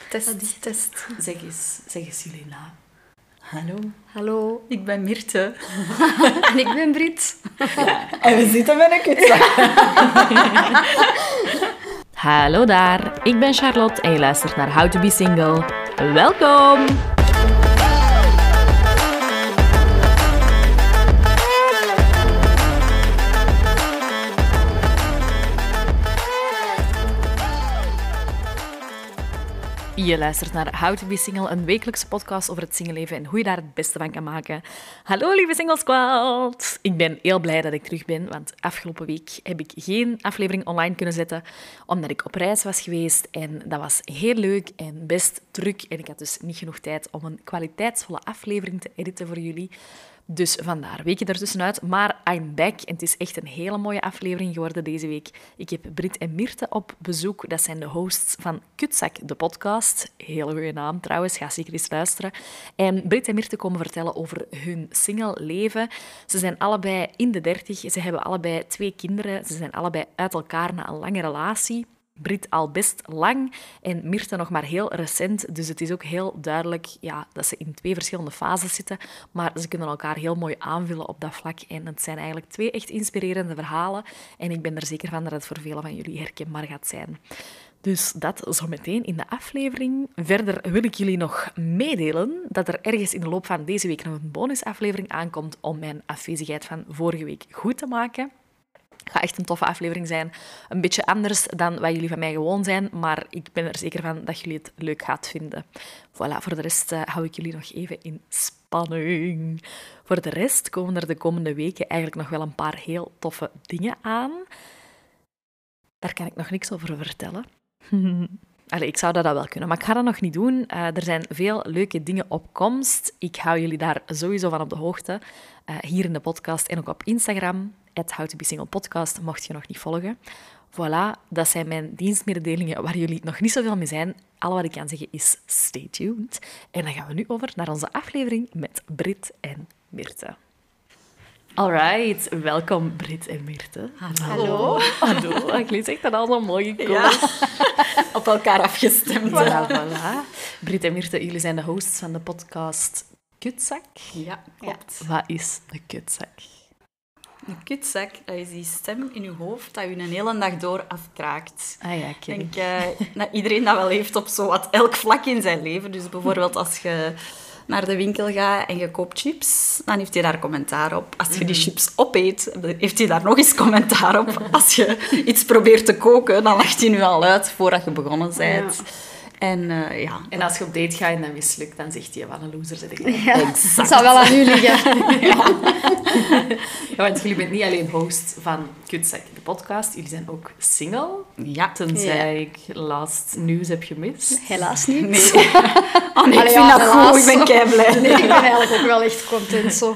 Test. Zeg eens jullie naam. Hallo, ik ben Mirte. En ik ben Brit. Ja. En we zitten met een kutzak. Hallo daar, ik ben Charlotte en je luistert naar How to be Single. Welkom! Je luistert naar How to be Single, een wekelijkse podcast over het singleleven en hoe je daar het beste van kan maken. Hallo lieve Single Squad! Ik ben heel blij dat ik terug ben, want afgelopen week heb ik geen aflevering online kunnen zetten, omdat ik op reis was geweest en dat was heel leuk en best druk. En ik had dus niet genoeg tijd om een kwaliteitsvolle aflevering te editen voor jullie. Dus vandaar, weekje ertussenuit. Maar I'm back en het is echt een hele mooie aflevering geworden deze week. Ik heb Brit en Mirte op bezoek. Dat zijn de hosts van Kutzak, de podcast. Hele goede naam trouwens, ga zeker eens luisteren. En Brit en Mirte komen vertellen over hun single leven. Ze zijn allebei in de 30, ze hebben allebei 2 kinderen. Ze zijn allebei uit elkaar na een lange relatie. Brit al best lang en Mirte nog maar heel recent. Dus het is ook heel duidelijk dat ze in 2 verschillende fases zitten. Maar ze kunnen elkaar heel mooi aanvullen op dat vlak. En het zijn eigenlijk 2 echt inspirerende verhalen. En ik ben er zeker van dat het voor velen van jullie herkenbaar gaat zijn. Dus dat zo meteen in de aflevering. Verder wil ik jullie nog meedelen dat er ergens in de loop van deze week nog een bonusaflevering aankomt om mijn afwezigheid van vorige week goed te maken. Het gaat echt een toffe aflevering zijn. Een beetje anders dan wat jullie van mij gewoon zijn, maar ik ben er zeker van dat jullie het leuk gaat vinden. Voilà, voor de rest hou ik jullie nog even in spanning. Voor de rest komen er de komende weken eigenlijk nog wel een paar heel toffe dingen aan. Daar kan ik nog niks over vertellen. Allee, ik zou dat wel kunnen, maar ik ga dat nog niet doen. Er zijn veel leuke dingen op komst. Ik hou jullie daar sowieso van op de hoogte. Hier in de podcast en ook op Instagram. @HowToBeSinglePodcast, mocht je nog niet volgen. Voilà, dat zijn mijn dienstmededelingen waar jullie nog niet zoveel mee zijn. Al wat ik kan zeggen is stay tuned. En dan gaan we nu over naar onze aflevering met Brit en Mirte. Alright, welkom Brit en Mirte. Hallo. Hallo, ik lees echt dat al zo mooi gekomen. Ja. Op elkaar afgestemd. Voilà. Brit en Mirte, jullie zijn de hosts van de podcast Kutzak. Ja, klopt. Wat is de kutzak? Een kutzak, dat is die stem in je hoofd dat je een hele dag door afkraakt. Ah ja, Ik ken denk ik. dat iedereen dat wel heeft op zowat elk vlak in zijn leven. Dus bijvoorbeeld als je naar de winkel gaat en je koopt chips, dan heeft hij daar commentaar op. Als je die chips opeet, heeft hij daar nog eens commentaar op. Als je iets probeert te koken, dan lacht hij nu al uit voordat je begonnen bent. Ja. En als je op date gaat en dat mislukt, dan zegt hij, wat een loser zit ik. Ja, het zou wel aan u liggen. Ja, want jullie bent niet alleen host van Kutzak, de podcast. Jullie zijn ook single. Ja. Tenzij ik laatst nieuws heb gemist. Helaas niet. Nee. Oh nee, ik Allee, vind ja, dat helaas. goed. Ik ben keiblij. Nee, ik ben eigenlijk ook wel echt content zo.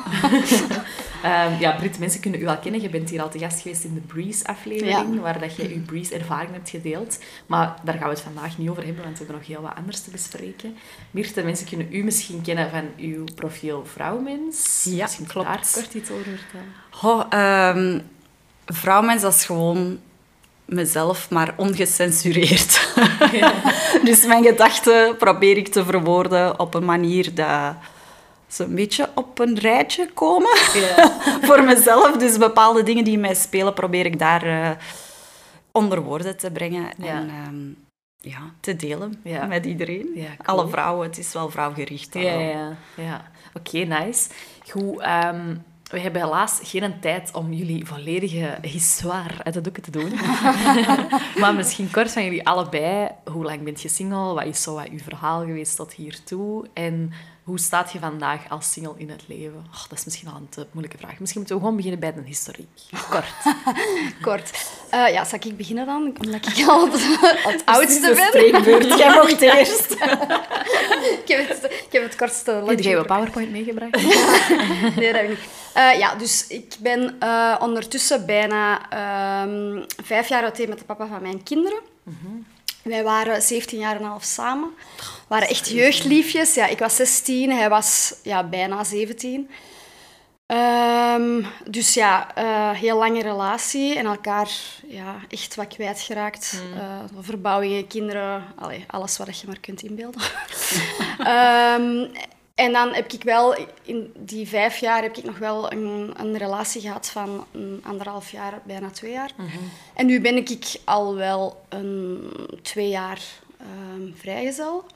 Brit, mensen kunnen u wel kennen. Je bent hier al te gast geweest in de Breeze-aflevering, Ja. waar dat je je Breeze-ervaring hebt gedeeld. Maar daar gaan we het vandaag niet over hebben, want we hebben nog heel wat anders te bespreken. Mirte, mensen kunnen u misschien kennen van uw profiel Vrouwmens. Ja, misschien klopt. daar kort iets over vertellen. Vrouwmens, dat is gewoon mezelf, maar ongecensureerd. Dus mijn gedachten probeer ik te verwoorden op een manier dat ze een beetje op een rijtje komen. Ja. Voor mezelf. Dus bepaalde dingen die in mij spelen, probeer ik daar onder woorden te brengen. Ja. En te delen Ja. met iedereen. Ja, cool. Alle vrouwen, het is wel vrouwgericht. Ja. Oké, nice. Goed, we hebben helaas geen tijd om jullie volledige histoire uit de doeken te doen. Maar misschien kort van jullie allebei. Hoe lang bent je single? Wat is zo wat uw verhaal geweest tot hiertoe? En hoe staat je vandaag als single in het leven? Dat is misschien al een te moeilijke vraag. Misschien moeten we gewoon beginnen bij de historiek. Kort. Zal ik beginnen dan? Omdat ik al het oudste De ben. spreekbeurt. Jij mocht eerst. Ik heb het kortste Heb lunch. jij je PowerPoint meegebracht? Nee, dat heb ik niet. Dus ik ben ondertussen bijna 5 jaar uiteen met de papa van mijn kinderen. Wij waren 17 jaar en een half samen. We waren echt jeugdliefjes. Ja, ik was 16, hij was bijna 17. Dus ja, heel lange relatie en elkaar echt wat kwijtgeraakt. Verbouwingen, kinderen, alles wat je maar kunt inbeelden. En dan heb ik wel, in die 5 jaar, heb ik nog wel een relatie gehad van 1,5 jaar, bijna 2 jaar. En nu ben ik al wel 2 jaar vrijgezel.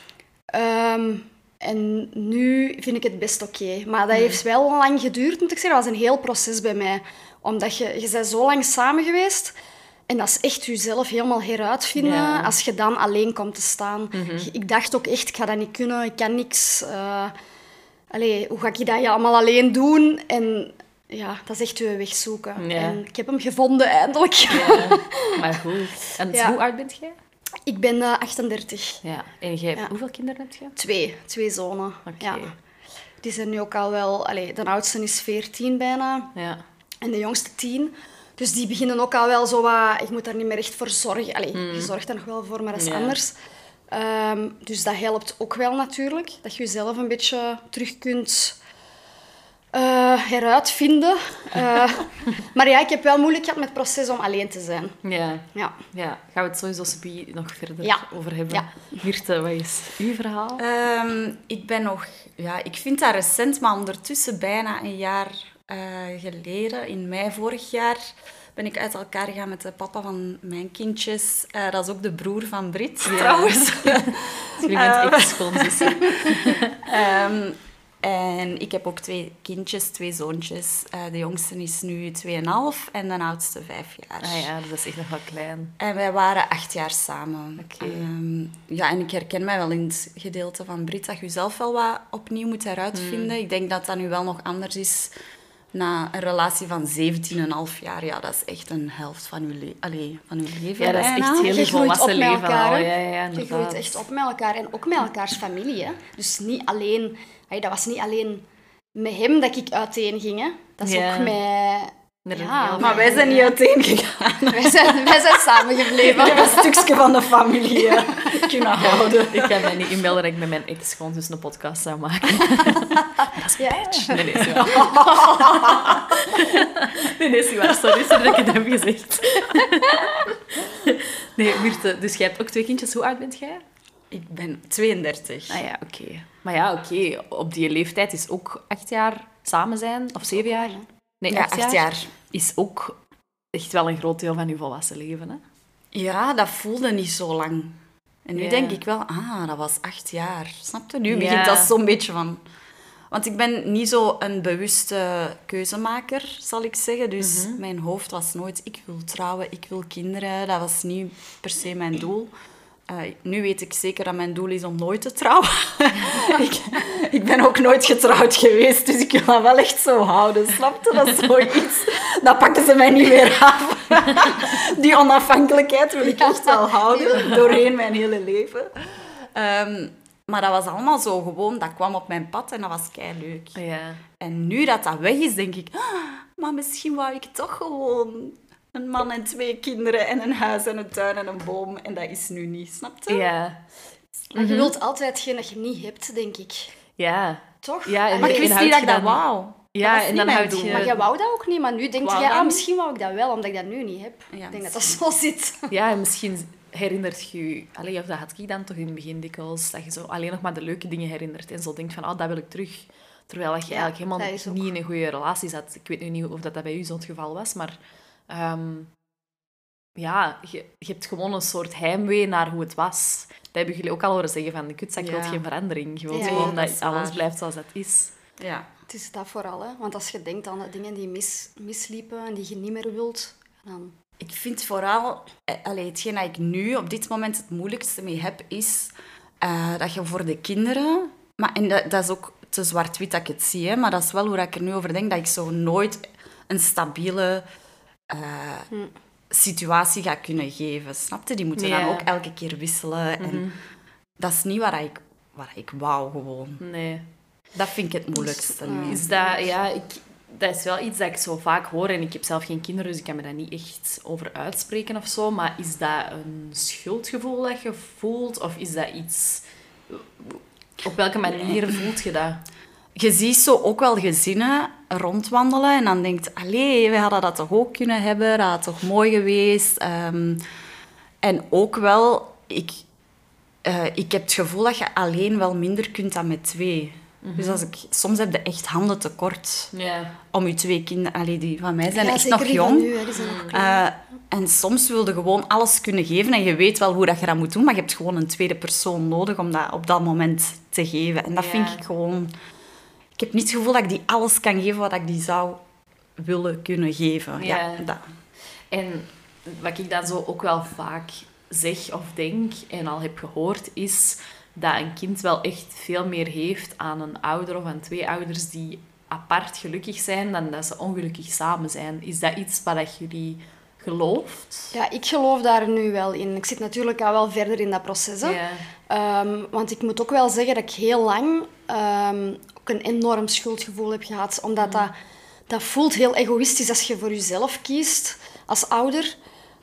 En nu vind ik het best oké. Maar dat heeft wel lang geduurd, moet ik zeggen. Dat was een heel proces bij mij. Omdat je bent zo lang samen geweest. En dat is echt jezelf helemaal heruitvinden als je dan alleen komt te staan. Ik dacht ook echt, ik ga dat niet kunnen, ik kan niks. Hoe ga ik dat allemaal alleen doen? En ja, dat is echt je weg zoeken. Ja. En ik heb hem gevonden, eindelijk. Ja, maar goed. En hoe oud bent jij? Ik ben 38. Ja. En jij, hoeveel kinderen heb je? 2 zonen. Oké. Ja. Die zijn nu ook al wel... de oudste is 14 bijna. Ja. En de jongste 10. Dus die beginnen ook al wel zo wat... Ik moet daar niet meer echt voor zorgen. Je zorgt daar nog wel voor, maar dat is anders. Dus dat helpt ook wel natuurlijk. Dat je jezelf een beetje terug kunt heruitvinden. Maar ja, ik heb wel moeilijk gehad met het proces om alleen te zijn. Ja. Gaan we het sowieso nog verder over hebben. Ja. Mirte, wat is uw verhaal? Ik ben nog... Ja, ik vind dat recent, maar ondertussen bijna een jaar geleden, in mei vorig jaar, ben ik uit elkaar gegaan met de papa van mijn kindjes. Dat is ook de broer van Brit, trouwens. Jullie bent ex-schoonzussen. En ik heb ook 2 kindjes, 2 zoontjes. De jongste is nu 2,5 en de oudste 5 jaar. Ah ja, dat is echt nog wel klein. En wij waren 8 jaar samen. Oké. En ik herken mij wel in het gedeelte van Brit dat je zelf wel wat opnieuw moet heruitvinden. Ik denk dat dat nu wel nog anders is na een relatie van 17,5 jaar. Ja, dat is echt een helft van je, van je leven. Ja, dat is echt Je heel groeit volwassen op met leven elkaar, al. hè. Ja, Je groeit echt op met elkaar en ook met elkaars familie. Hè. Dus niet alleen... dat was niet alleen met hem dat ik uiteen ging. Hè. Dat is ook met... Maar wij zijn niet uiteen gegaan. Wij zijn samen gebleven. Ik heb een stukje van de familie kunnen houden. Ik kan mij niet inbeelden dat ik met mijn ex gewoon dus een podcast zou maken. Dat is een bitch. Nee, is niet waar. Nee, is niet waar. Sorry dat ik het heb gezegd. Nee, Mirte, dus jij hebt ook 2 kindjes. Hoe oud bent jij? Ik ben 32. Ah ja, oké. Maar ja, oké. Op die leeftijd is ook 8 jaar samen zijn, of 7 jaar? Nee, 8 jaar. Is ook echt wel een groot deel van je volwassen leven, hè? Ja, dat voelde niet zo lang. En nu denk ik wel, dat was 8 jaar. Snap je? Nu begint dat zo'n beetje van... Want ik ben niet zo een bewuste keuzemaker, zal ik zeggen. Dus mijn hoofd was nooit, ik wil trouwen, ik wil kinderen. Dat was niet per se mijn doel. Nu weet ik zeker dat mijn doel is om nooit te trouwen. ik ben ook nooit getrouwd geweest, dus ik wil dat wel echt zo houden. Snap je? Dat is zoiets. Dat pakken ze mij niet meer af. Die onafhankelijkheid wil ik echt wel houden, doorheen mijn hele leven. Maar dat was allemaal zo gewoon, dat kwam op mijn pad en dat was keileuk. Ja. En nu dat dat weg is, denk ik, maar misschien wou ik toch gewoon een man en 2 kinderen en een huis en een tuin en een boom. En dat is nu niet, snap je? Ja. Maar je wilt altijd hetgeen dat je niet hebt, denk ik. Ja. Toch? Ja, Maar ik wist niet dat ik dat wou. Ja, en dan houd je... Maar jij wou dat ook niet, maar nu denk Wou je, dat niet? misschien wou ik dat wel, omdat ik dat nu niet heb. Ja, Ik denk dat dat zo zit. Ja, en misschien herinnert je... Allee, of dat had ik dan toch in het begin dikwijls, dat je zo alleen nog maar de leuke dingen herinnert en zo denkt van, dat wil ik terug. Terwijl dat je eigenlijk helemaal niet in een goede relatie zat. Ik weet nu niet of dat bij u zo'n geval was, maar... je hebt gewoon een soort heimwee naar hoe het was. Dat hebben jullie ook al horen zeggen, van kutzak wil geen verandering. Je wilt gewoon dat alles blijft zoals dat is. Ja. Het is dat vooral, hè. Want als je denkt aan de dingen die misliepen en die je niet meer wilt, dan... Ik vind vooral, hetgeen dat ik nu op dit moment het moeilijkste mee heb, is dat je voor de kinderen... En dat is ook te zwart-wit dat ik het zie, hè, maar dat is wel hoe ik er nu over denk, dat ik zo nooit een stabiele situatie ga kunnen geven. Snap je? Die moeten dan ook elke keer wisselen. En dat is niet wat ik wou, gewoon. Nee. Dat vind ik het moeilijkste. Is dat... Ja, dat is wel iets dat ik zo vaak hoor. En ik heb zelf geen kinderen, dus ik kan me daar niet echt over uitspreken of zo. Maar is dat een schuldgevoel dat je voelt? Of is dat iets... Op welke manier voelt je dat? je ziet zo ook wel gezinnen rondwandelen en dan denkt, allee, we hadden dat toch ook kunnen hebben, dat had toch mooi geweest. En ook wel, ik heb het gevoel dat je alleen wel minder kunt dan met 2. Dus soms heb je echt handen tekort om je 2 kinderen... Allee, die van mij zijn echt nog jong. Nu, hè, die zijn nog klein. En soms wil je gewoon alles kunnen geven en je weet wel hoe dat je dat moet doen, maar je hebt gewoon een tweede persoon nodig om dat op dat moment te geven. En dat vind ik gewoon... Ik heb niet het gevoel dat ik die alles kan geven wat ik die zou willen kunnen geven. Ja, dat. En wat ik dan zo ook wel vaak zeg of denk en al heb gehoord, is dat een kind wel echt veel meer heeft aan een ouder of aan 2 ouders die apart gelukkig zijn dan dat ze ongelukkig samen zijn. Is dat iets wat jullie gelooft? Ja, ik geloof daar nu wel in. Ik zit natuurlijk al wel verder in dat proces. Hè. Want ik moet ook wel zeggen dat ik heel lang ook een enorm schuldgevoel heb gehad. Omdat dat voelt heel egoïstisch als je voor jezelf kiest als ouder.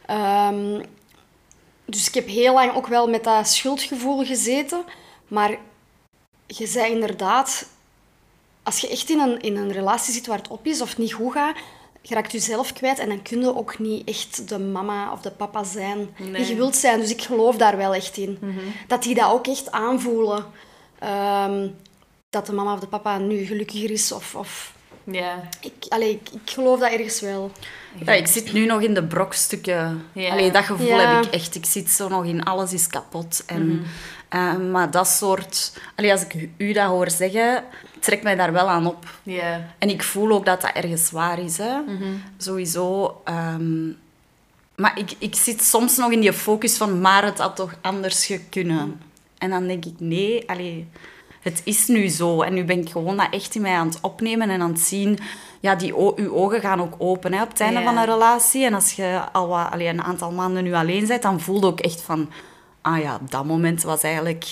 Dus ik heb heel lang ook wel met dat schuldgevoel gezeten. Maar je zei inderdaad, als je echt in een relatie zit waar het op is of het niet goed gaat, je raakt jezelf kwijt en dan kun je ook niet echt de mama of de papa zijn die je wilt zijn. Dus ik geloof daar wel echt in. Dat die dat ook echt aanvoelen. Dat de mama of de papa nu gelukkiger is of... Ja. Ik geloof dat ergens wel. Ja, ik zit nu nog in de brokstukken. Allee, dat gevoel heb ik echt. Ik zit zo nog in alles is kapot. En, maar dat soort... Allee, als ik u dat hoor zeggen, trekt mij daar wel aan op. En ik voel ook dat dat ergens waar is. Hè. Sowieso. Maar ik zit soms nog in die focus van, maar het had toch anders kunnen. En dan denk ik, nee, het is nu zo. En nu ben ik gewoon dat echt in mij aan het opnemen en aan het zien. Ja, uw ogen gaan ook open hè, op het einde van een relatie. En als je al een aantal maanden nu alleen bent, dan voel je ook echt van... Ah ja, dat moment was eigenlijk...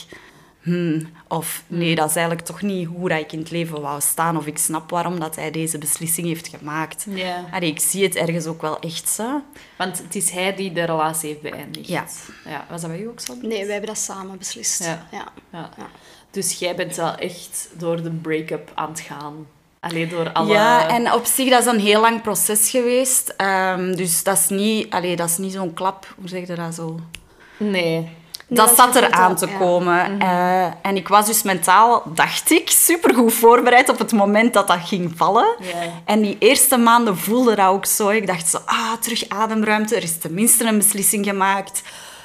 Of nee, dat is eigenlijk toch niet hoe dat ik in het leven wou staan. Of ik snap waarom dat hij deze beslissing heeft gemaakt. Ik zie het ergens ook wel echt zo. Want het is hij die de relatie heeft beëindigd. Ja. Was dat bij u ook zo? Nee, wij hebben dat samen beslist. Ja. Dus jij bent wel echt door de break-up aan het gaan. Allee, door alle... Ja, en op zich, dat is een heel lang proces geweest. Dus dat is niet zo'n klap. Hoe zeg je dat zo? Nee. Dat zat er aan te komen. En ik was dus mentaal, dacht ik, supergoed voorbereid op het moment dat dat ging vallen. En die eerste maanden voelde dat ook zo. Ik dacht zo, terug ademruimte. Er is tenminste een beslissing gemaakt.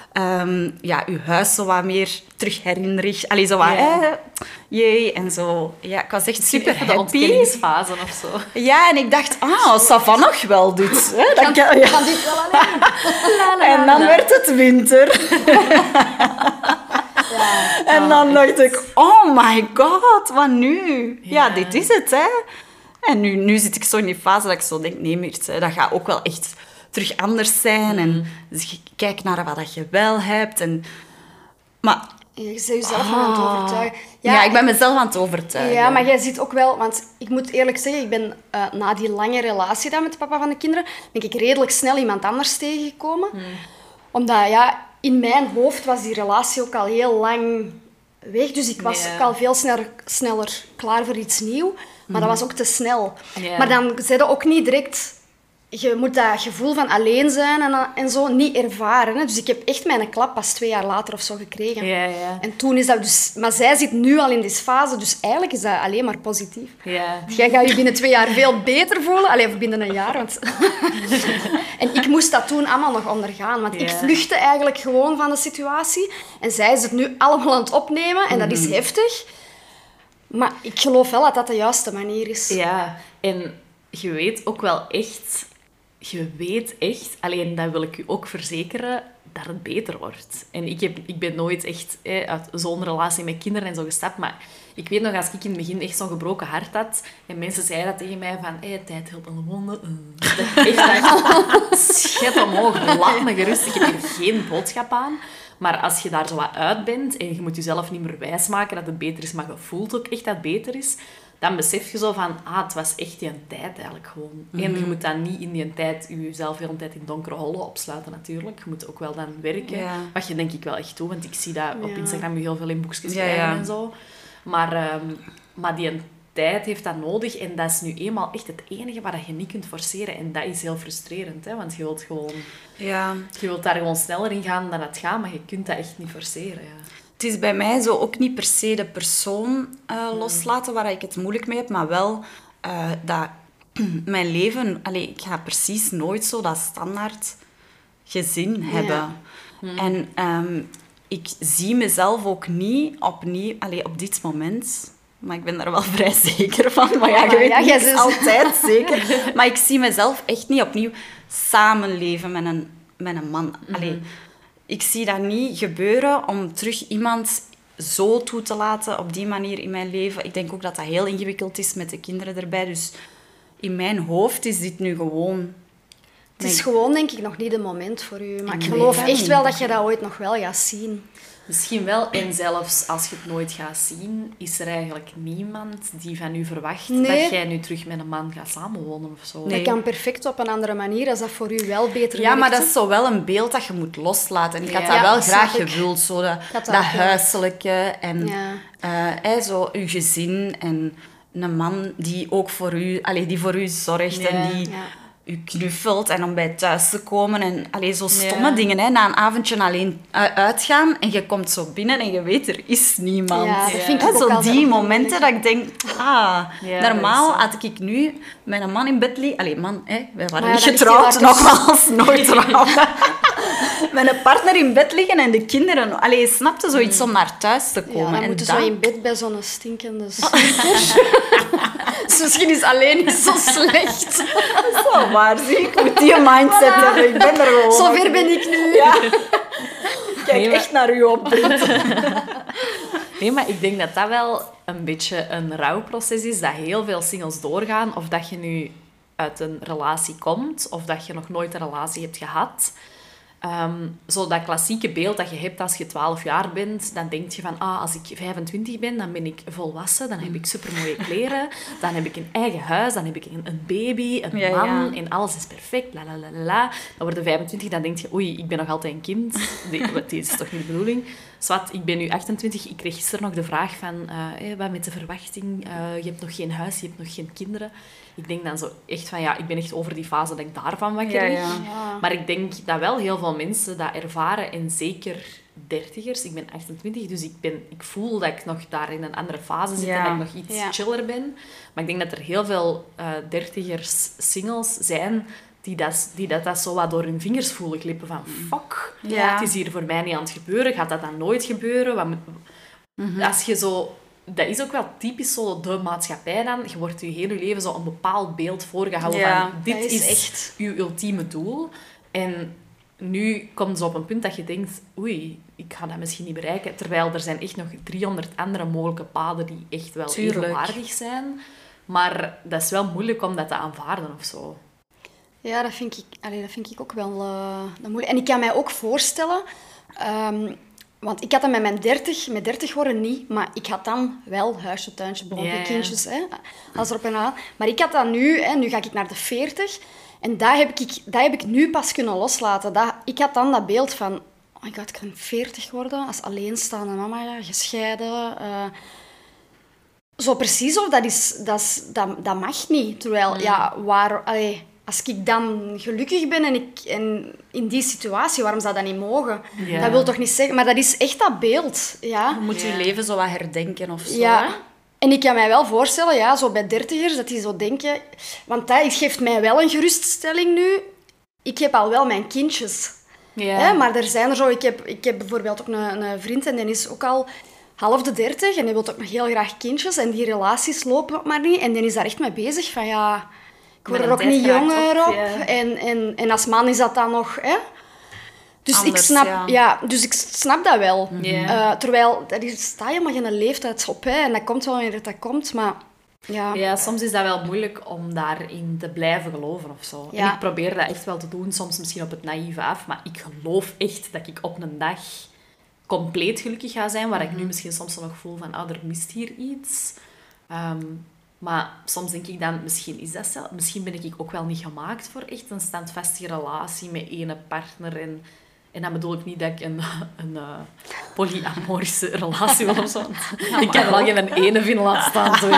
Uw huis zo wat meer terug herinnerig. Allee, zo wat, jee, en zo. Ja, ik was echt super happy. De ontkenningsfase of zo. Ja, en ik dacht, Savan nog wel dit. Kan dit wel alleen? En dan werd het winter. En dan dacht ik, oh my god, wat nu? Ja, dit is het, hè. En nu zit ik zo in die fase dat ik zo denk, nee, Meert, dat gaat ook wel echt terug anders zijn. En dus kijk naar wat je wel hebt. Maar... Je bent jezelf aan het overtuigen. Ja, ik ben mezelf aan het overtuigen. Ja, maar jij ziet ook wel... Want ik moet eerlijk zeggen, ik ben na die lange relatie dan met de papa van de kinderen, ben ik redelijk snel iemand anders tegengekomen. Omdat, in mijn hoofd was die relatie ook al heel lang weg. Dus ik was ook al veel sneller klaar voor iets nieuws. Maar dat was ook te snel. Maar dan zei je ook niet direct... Je moet dat gevoel van alleen zijn en zo niet ervaren. Hè. Dus ik heb echt mijn klap pas 2 jaar later of zo gekregen. En toen is dat dus... Maar zij zit nu al in die fase, dus eigenlijk is dat alleen maar positief. Dus jij gaat je binnen 2 jaar veel beter voelen. Of binnen een jaar. Want... En ik moest dat toen allemaal nog ondergaan. Want ik vluchtte eigenlijk gewoon van de situatie. En zij is het nu allemaal aan het opnemen. En dat is heftig. Maar ik geloof wel dat dat de juiste manier is. Ja, en je weet ook wel echt... Je weet echt, alleen dat wil ik u ook verzekeren, dat het beter wordt. En ik ben nooit echt uit zo'n relatie met kinderen en zo gestapt, maar ik weet nog, als ik in het begin echt zo'n gebroken hart had, en mensen zeiden dat tegen mij van, tijd helpt aan de wonden. Dat ik echt dacht, schet omhoog, laat me gerust, ik heb hier geen boodschap aan. Maar als je daar zo wat uit bent, en je moet jezelf niet meer wijsmaken dat het beter is, maar je voelt ook echt dat het beter is, dan besef je zo van, het was echt die tijd eigenlijk gewoon. En je moet dan niet in die tijd jezelf heel de tijd in donkere hollen opsluiten natuurlijk. Je moet ook wel dan werken. Wat je denk ik wel echt doet, want ik zie dat op Instagram heel veel in boekjes schrijven en zo. Maar die tijd heeft dat nodig. En dat is nu eenmaal echt het enige wat je niet kunt forceren. En dat is heel frustrerend, hè? Want je wilt gewoon... Ja. Je wilt daar gewoon sneller in gaan dan het gaat, maar je kunt dat echt niet forceren. Ja. Het is bij mij zo ook niet per se de persoon loslaten waar ik het moeilijk mee heb, maar wel dat mijn leven... ik ga precies nooit zo dat standaard gezin hebben. En ik zie mezelf ook niet opnieuw... op dit moment... Maar ik ben daar wel vrij zeker van. Maar ja, je weet niet altijd zeker. Maar ik zie mezelf echt niet opnieuw samenleven met een man. Ik zie dat niet gebeuren om terug iemand zo toe te laten op die manier in mijn leven. Ik denk ook dat dat heel ingewikkeld is met de kinderen erbij. Dus in mijn hoofd is dit nu gewoon... Het is gewoon, denk ik, nog niet het moment voor u. Maar ik geloof echt wel dat je dat ooit nog wel gaat zien. Misschien wel, en zelfs als je het nooit gaat zien, is er eigenlijk niemand die van u verwacht dat jij nu terug met een man gaat samenwonen of zo. Dat kan perfect op een andere manier, als dat voor u wel beter Ja, maar dat is zo wel een beeld dat je moet loslaten. En ik had dat wel graag gewild, zo dat huiselijke en zo uw gezin en een man die ook voor u, die voor u zorgt en die... u knuffelt en om bij thuis te komen. En zo stomme dingen. Hè. Na een avondje alleen uitgaan en je komt zo binnen en je weet, er is niemand. Ja, dat vind ik ook zo al die momenten dat ik denk... normaal dat had ik nu met een man in bed liggen... man, hè, wij waren Maar niet dat is getrouwd, heel nogmaals, nooit trouwen. Met een partner in bed liggen en de kinderen... snapte zoiets om naar thuis te komen. Ja, dan en moeten dan... zo in bed bij zo'n stinkende sneaker. Dus misschien is alleen niet zo slecht. Dat is wel waar, zie. Ik moet die mindset hebben. Ik ben er gewoon. Zover ben ik nu. Ja. Kijk echt naar u op, Britt. Nee, maar ik denk dat dat wel een beetje een rouwproces is, dat heel veel singles doorgaan. Of dat je nu uit een relatie komt, of dat je nog nooit een relatie hebt gehad. Zo dat klassieke beeld dat je hebt als je 12 jaar bent, dan denk je van, als ik 25 ben, dan ben ik volwassen, dan heb ik supermooie kleren, dan heb ik een eigen huis, dan heb ik een baby, een man, en alles is perfect, la la la la. Dan word je 25, dan denk je, oei, ik ben nog altijd een kind. Dit is toch niet de bedoeling? Zwat, ik ben nu 28, ik kreeg gisteren nog de vraag van, wat met de verwachting, je hebt nog geen huis, je hebt nog geen kinderen. Ik denk dan zo echt van, ik ben echt over die fase dat ik daarvan wakker lig. Ja. Maar ik denk dat wel heel veel mensen dat ervaren, en zeker dertigers. Ik ben 28, dus ik voel dat ik nog daar in een andere fase zit en dat ik nog iets chiller ben. Maar ik denk dat er heel veel dertigers singles zijn die dat zo wat door hun vingers voelen glippen van fuck, het is hier voor mij niet aan het gebeuren. Gaat dat dan nooit gebeuren? Als je zo... Dat is ook wel typisch zo de maatschappij dan. Je wordt je hele leven zo een bepaald beeld voorgehouden van dit is echt je ultieme doel. En nu komt het op een punt dat je denkt, oei, ik ga dat misschien niet bereiken. Terwijl er zijn echt nog 300 andere mogelijke paden die echt wel evenwaardig zijn. Maar dat is wel moeilijk om dat te aanvaarden of zo. Ja, dat vind ik ook wel moeilijk. En ik kan mij ook voorstellen... want ik had dat met mijn 30 worden niet, maar ik had dan wel huisje, tuintje, blondje, kindjes, hè, alles erop en aan. Maar ik had dat nu, hè, nu ga ik naar de 40, en dat heb ik nu pas kunnen loslaten. Ik had dan dat beeld van, oh my god, ik kan 40 worden, als alleenstaande mama, gescheiden. Zo precies, of dat mag niet. Terwijl, als ik dan gelukkig ben en in die situatie, waarom zou dat niet mogen? Ja. Dat wil toch niet zeggen... Maar dat is echt dat beeld. Ja. Je moet je leven zo wat herdenken of zo. Ja. Hè? En ik kan mij wel voorstellen, zo bij dertigers, dat die zo denken... Want dat geeft mij wel een geruststelling nu. Ik heb al wel mijn kindjes. Ja. Hè? Maar er zijn er zo... Ik heb bijvoorbeeld ook een vriend en die is ook al half de 30 en die wil ook nog heel graag kindjes. En die relaties lopen ook maar niet. En die is daar echt mee bezig van, ik word er ook niet jonger op. Ja. En als man is dat dan nog... Hè? Dus, anders, dus ik snap dat wel. Ja. Terwijl, daar staat helemaal geen leeftijd op. Hè? En dat komt wel wanneer dat komt, maar... Ja, soms is dat wel moeilijk om daarin te blijven geloven of zo. Ja. En ik probeer dat echt wel te doen, soms misschien op het naïeve af. Maar ik geloof echt dat ik op een dag compleet gelukkig ga zijn. Waar ik nu misschien soms nog voel van, er mist hier iets. Maar soms denk ik dan, misschien ben ik ook wel niet gemaakt voor echt een standvastige relatie met ene partner. En En dan bedoel ik niet dat ik een polyamorische relatie wil of zo. Ik kan er al geen ene vinden laten staan. Zo.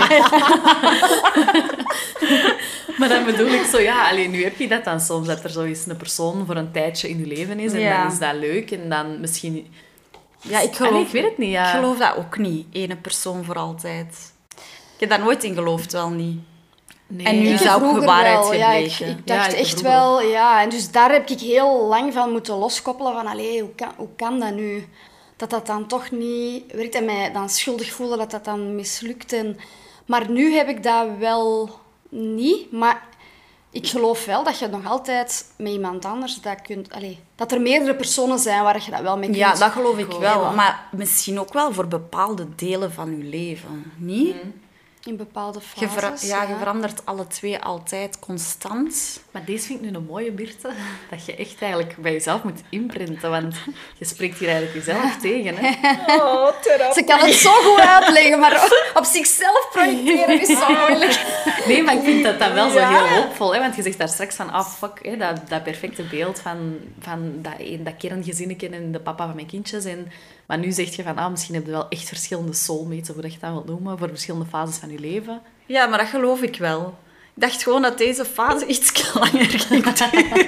Maar dan bedoel ik zo, alleen nu heb je dat dan soms, dat er zo eens een persoon voor een tijdje in je leven is. En dan is dat leuk. En dan misschien... Ja, ik geloof... ik weet het niet, ja. Ik geloof dat ook niet. Ene persoon voor altijd. Ik heb daar nooit in geloofd, wel niet. Nee, En nu is dat ook Vroeger waarheid wel, ja, gebleken. ik dacht ik echt vroeger wel, ja. En dus daar heb ik heel lang van moeten loskoppelen van, hoe kan dat nu? Dat dan toch niet werkt en mij dan schuldig voelen dat dan mislukt. Maar nu heb ik dat wel niet, maar ik geloof wel dat je nog altijd met iemand anders dat kunt... dat er meerdere personen zijn waar je dat wel mee kunt. Ja, dat geloof ik wel. Ja. Maar misschien ook wel voor bepaalde delen van je leven. Niet? In bepaalde Je, fases. je verandert alle twee altijd constant. Maar deze vind ik nu een mooie, Birte, dat je echt eigenlijk bij jezelf moet inprinten, want je spreekt hier eigenlijk jezelf tegen. Hè? Oh, Ze kan het zo goed uitleggen, maar op zichzelf projecteren is zo moeilijk. Nee, maar ik vind dat wel zo heel hoopvol. Hè? Want je zegt daar straks van, fuck, hè, dat perfecte beeld van dat kerngezinnetje en de papa van mijn kindjes. Maar nu zeg je van, misschien heb je wel echt verschillende soulmates, of hoe je dat wilt noemen, voor verschillende fases van je leven. Ja, maar dat geloof ik wel. Ik dacht gewoon dat deze fase iets langer ging duren.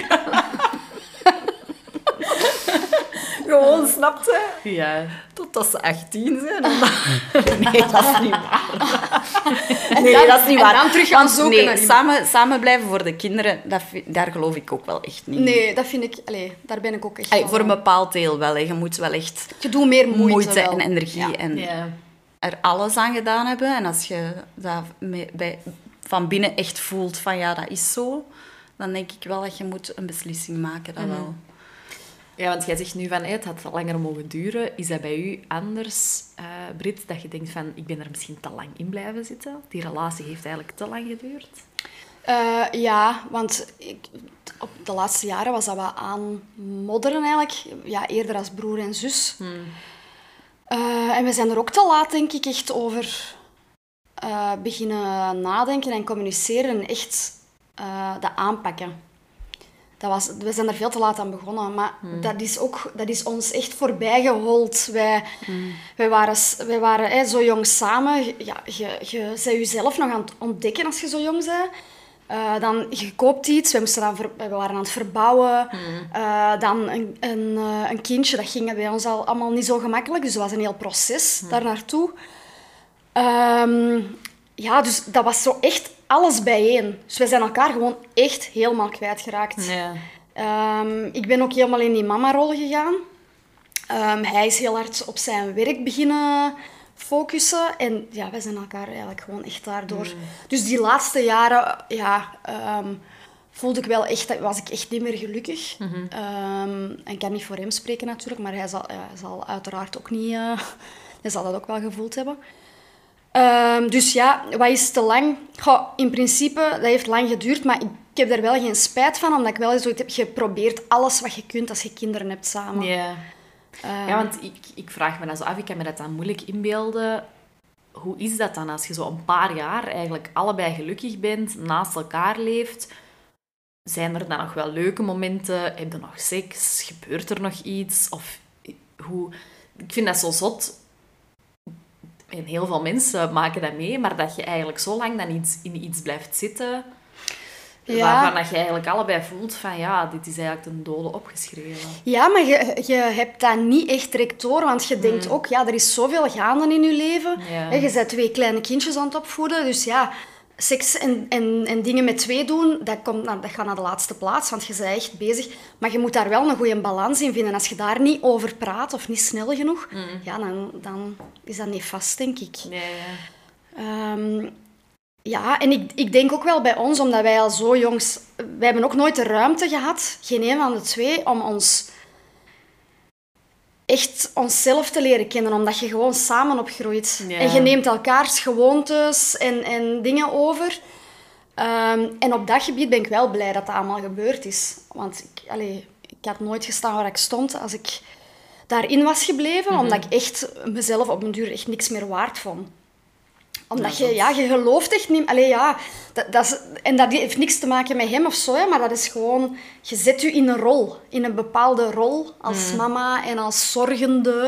Gewoon, snapte? Ja. Totdat ze 18 zijn. Nee, dat is niet waar. Nee, dat is niet waar. En dan terug gaan zoeken naar iemand. samen blijven voor de kinderen, daar geloof ik ook wel echt niet. Nee, dat vind ik... daar ben ik ook echt... Voor een bepaald deel wel. Hè. Je moet wel echt Je doet meer moeite wel. en energie en er alles aan gedaan hebben. En als je dat van binnen echt voelt van ja, dat is zo, dan denk ik wel dat je moet een beslissing maken. Dat wel. Ja, want jij zegt nu van, het had langer mogen duren. Is dat bij u anders, Brit, dat je denkt van, ik ben er misschien te lang in blijven zitten? Die relatie heeft eigenlijk te lang geduurd? Ja, want op de laatste jaren was dat wat aan modderen eigenlijk. Ja, eerder als broer en zus. En we zijn er ook te laat, denk ik, echt over beginnen nadenken en communiceren en echt dat aanpakken. We zijn er veel te laat aan begonnen, maar dat is ons echt voorbij gehold. Wij waren zo jong samen. Ja, je bent jezelf nog aan het ontdekken als je zo jong bent. Dan, je koopt iets, we waren aan het verbouwen. Dan een kindje, dat ging bij ons allemaal niet zo gemakkelijk. Dus dat was een heel proces daar naartoe. Ja, dus dat was zo echt alles bijeen. Dus wij zijn elkaar gewoon echt helemaal kwijtgeraakt. Ja. Ik ben ook helemaal in die mama-rol gegaan. Hij is heel hard op zijn werk beginnen focussen. En ja, wij zijn elkaar eigenlijk gewoon echt daardoor... Dus die laatste jaren, voelde ik wel echt... Was ik echt niet meer gelukkig. En ik kan niet voor hem spreken natuurlijk, maar hij zal uiteraard ook niet... hij zal dat ook wel gevoeld hebben. Dus ja, wat is te lang? Goh, in principe, dat heeft lang geduurd, maar ik heb er wel geen spijt van, omdat ik wel zoiets heb geprobeerd alles wat je kunt als je kinderen hebt samen. Ja, want ik vraag me dan zo af, ik kan me dat dan moeilijk inbeelden. Hoe is dat dan als je zo een paar jaar eigenlijk allebei gelukkig bent, naast elkaar leeft? Zijn er dan nog wel leuke momenten? Heb je nog seks? Gebeurt er nog iets? Of hoe... Ik vind dat zo zot. En heel veel mensen maken dat mee, maar dat je eigenlijk zo lang dan in iets blijft zitten, waarvan dat je eigenlijk allebei voelt van ja, dit is eigenlijk ten dode opgeschreven. Ja, maar je hebt dat niet echt direct door, want je denkt ook, ja, er is zoveel gaande in je leven. Ja. Je bent 2 kleine kindjes aan het opvoeden, dus ja, seks en dingen met 2 doen, dat gaat naar de laatste plaats, want je bent echt bezig. Maar je moet daar wel een goede balans in vinden. Als je daar niet over praat of niet snel genoeg, ja, dan is dat nefast, denk ik. Ja, en ik denk ook wel bij ons, omdat wij al zo jongs... Wij hebben ook nooit de ruimte gehad, geen een van de 2, om echt onszelf te leren kennen, omdat je gewoon samen opgroeit. Ja. En je neemt elkaars gewoontes en dingen over. En op dat gebied ben ik wel blij dat dat allemaal gebeurd is. Want ik had nooit gestaan waar ik stond als ik daarin was gebleven, omdat ik echt mezelf op een duur echt niks meer waard vond. Omdat je gelooft echt niet... Allee, ja, en dat heeft niks te maken met hem of zo, hè, maar dat is gewoon... Je zet je in een rol. In een bepaalde rol. Als mama en als zorgende.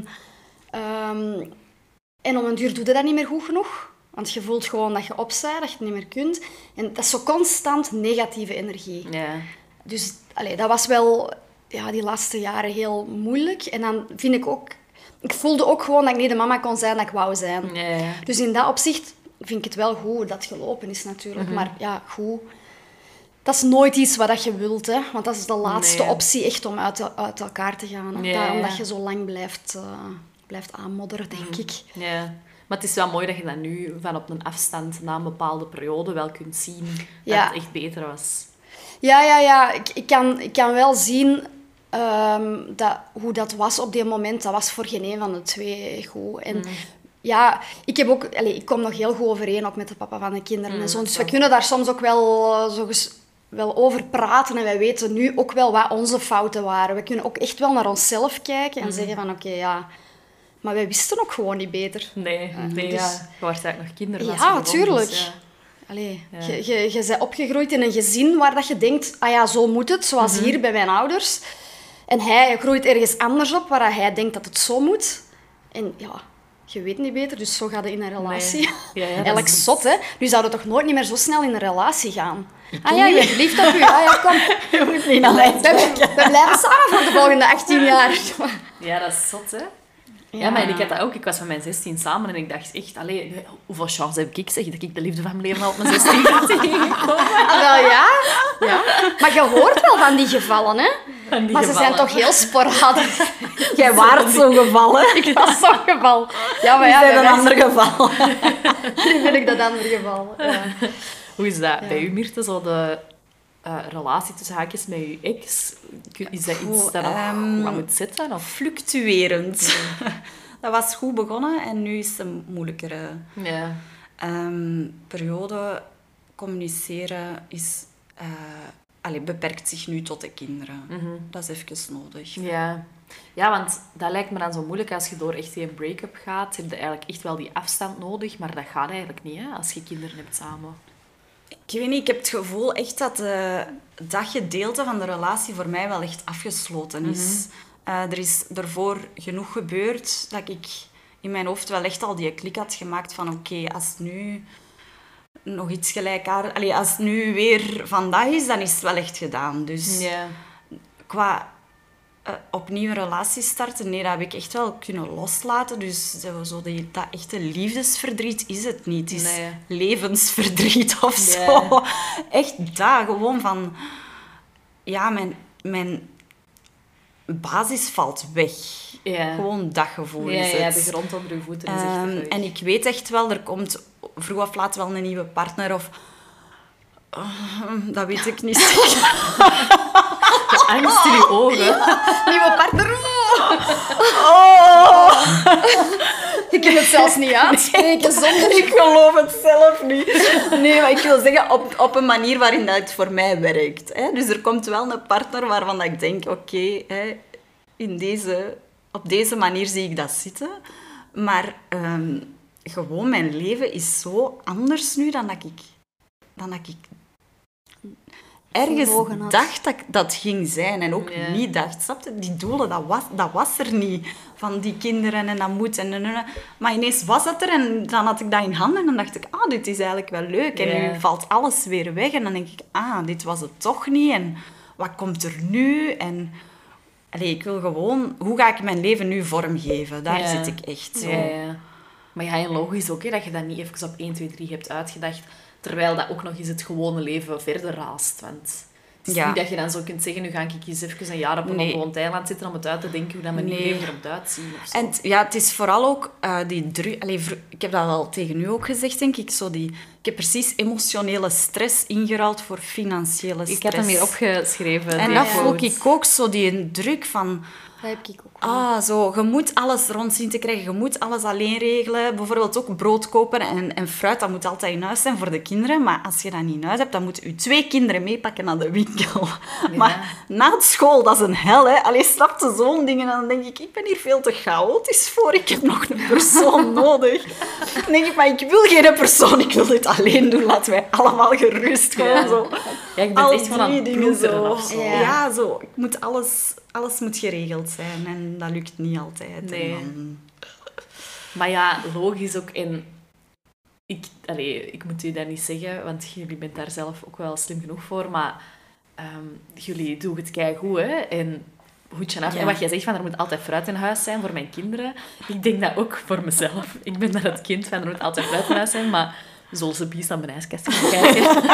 En om een duur doe je dat niet meer goed genoeg. Want je voelt gewoon dat je op bent, dat je het niet meer kunt. En dat is zo constant negatieve energie. Ja. Dus dat was wel die laatste jaren heel moeilijk. En dan vind ik ook... Ik voelde ook gewoon dat ik niet de mama kon zijn dat ik wou zijn. Ja. Dus in dat opzicht vind ik het wel goed dat het gelopen is natuurlijk. Maar ja, goed. Dat is nooit iets wat je wilt, hè. Want dat is de laatste optie echt om uit elkaar te gaan. Hè. Ja. Omdat je zo lang blijft aanmodderen, denk ik. Ja. Maar het is wel mooi dat je dat nu van op een afstand na een bepaalde periode wel kunt zien dat het echt beter was. Ja. Ik kan wel zien hoe dat was op die moment. Dat was voor geen een van de twee goed. En ja, ik kom nog heel goed overeen ook met de papa van de kinderen. En zo. Dus we kunnen daar soms ook wel over praten. En wij weten nu ook wel wat onze fouten waren. We kunnen ook echt wel naar onszelf kijken en zeggen van oké, maar wij wisten ook gewoon niet beter. Nee, dus... Je was eigenlijk nog kinderen. Ja, natuurlijk. Dus, je bent opgegroeid in een gezin waar dat je denkt, zo moet het, zoals hier bij mijn ouders. En hij groeit ergens anders op, waar hij denkt dat het zo moet. En ja, je weet niet beter, dus zo gaat het in een relatie. Nee. Ja, eigenlijk zot, hè? Nu zouden we toch nooit niet meer zo snel in een relatie gaan. Je bent verliefd op u. Kom. Je moet niet naar mij We blijven samen voor de volgende 18 jaar. Ja, dat is zot, hè? Ja, maar ik had dat ook. Ik was van mijn 16 samen en ik dacht echt, hoeveel chance heb ik, zeg, dat ik de liefde van mijn leven al op mijn 16 ben tegengekomen. Wel ja. Maar je hoort wel van die gevallen, hè? Maar ze zijn toch heel sporadisch. Jij waart zo'n geval, Ik was zo'n geval. Ja, maar bij een ander geval. Nu ben ik dat andere geval. Ja. Hoe is dat bij u, Mirte, zo de relatie tussen haakjes met uw ex? Is dat iets dat nog wat moet zitten? Of? Fluctuerend. Dat was goed begonnen en nu is het een moeilijkere periode. Communiceren is... beperkt zich nu tot de kinderen. Dat is even nodig. Ja, want dat lijkt me dan zo moeilijk als je door echt een break-up gaat. Heb je eigenlijk echt wel die afstand nodig, maar dat gaat eigenlijk niet, hè, als je kinderen hebt samen. Ik weet niet, ik heb het gevoel echt dat dat gedeelte van de relatie voor mij wel echt afgesloten is. Er is daarvoor genoeg gebeurd dat ik in mijn hoofd wel echt al die klik had gemaakt van oké, als nu nog iets gelijkaardigs... als het nu weer vandaag is, dan is het wel echt gedaan. Dus qua opnieuw een relatie starten, nee, dat heb ik echt wel kunnen loslaten. Dus dat echte liefdesverdriet is het niet. Het is levensverdriet of zo. Echt dat, gewoon van... Ja, mijn basis valt weg. Gewoon dat gevoel is het. Ja, de grond onder je voeten is echt weg. En ik weet echt wel, er komt vroeg of laat wel een nieuwe partner of... dat weet ik niet zeker. De angst in je ogen. Nieuwe partner. Ik kan het zelfs niet aanspreken zonder... Ik geloof het zelf niet. Nee, maar ik wil zeggen, op een manier waarin dat het voor mij werkt. Hè? Dus er komt wel een partner waarvan dat ik denk, oké, op deze manier zie ik dat zitten. Maar gewoon mijn leven is zo anders nu dan dat ik ergens dacht dat dat ging zijn en ook niet dacht. Snap je? Die doelen, dat was er niet. Van die kinderen en dat moet. Maar ineens was het er en dan had ik dat in handen en dan dacht ik, dit is eigenlijk wel leuk. En nu valt alles weer weg en dan denk ik, dit was het toch niet. En wat komt er nu? En ik wil gewoon, hoe ga ik mijn leven nu vormgeven? Daar zit ik echt zo. Ja. Maar ja, en logisch ook, hè, dat je dat niet even op 1, 2, 3 hebt uitgedacht. Terwijl dat ook nog eens het gewone leven verder raast. Want het is niet dat je dan zo kunt zeggen, nu ga ik eens even een jaar op een onbewoond eiland zitten om het uit te denken hoe dat mijn nieuw leven er moet uitzien. Of zo. En het is vooral ook die druk... ik heb dat al tegen u ook gezegd, denk ik. Zo die Ik heb precies emotionele stress ingeruild voor financiële stress. Ik had hem hier opgeschreven. En die dat quote. voel ik ook, zo die druk van... Dat heb ik ook wel. Zo, je moet alles rond zien te krijgen. Je moet alles alleen regelen. Bijvoorbeeld ook brood kopen en fruit. Dat moet altijd in huis zijn voor de kinderen. Maar als je dat niet in huis hebt, dan moeten je 2 kinderen meepakken naar de winkel. Ja. Maar na school, dat is een hel. Hè. Allee, snap je zo'n dingen? En dan denk ik ben hier veel te chaotisch voor. Ik heb nog een persoon nodig. Dan denk ik, maar ik wil geen persoon. Ik wil dit alleen doen. Laten wij allemaal gerust gewoon zo. Ja, ik ben Al echt gewoon aan die het dingen ploeteren zo. of zo. Ja, zo. Ik moet alles moet geregeld zijn en dat lukt niet altijd. Nee. En dan... Maar ja, logisch ook. En ik moet u dat niet zeggen, want jullie bent daar zelf ook wel slim genoeg voor. Maar jullie doen het keigoed, hè. En hoedje af. Ja. En wat jij zegt, van er moet altijd fruit in huis zijn voor mijn kinderen. Ik denk dat ook voor mezelf. Ik ben dan het kind van er moet altijd fruit in huis zijn, maar zullen ze bies aan mijn ijskast gaan kijken?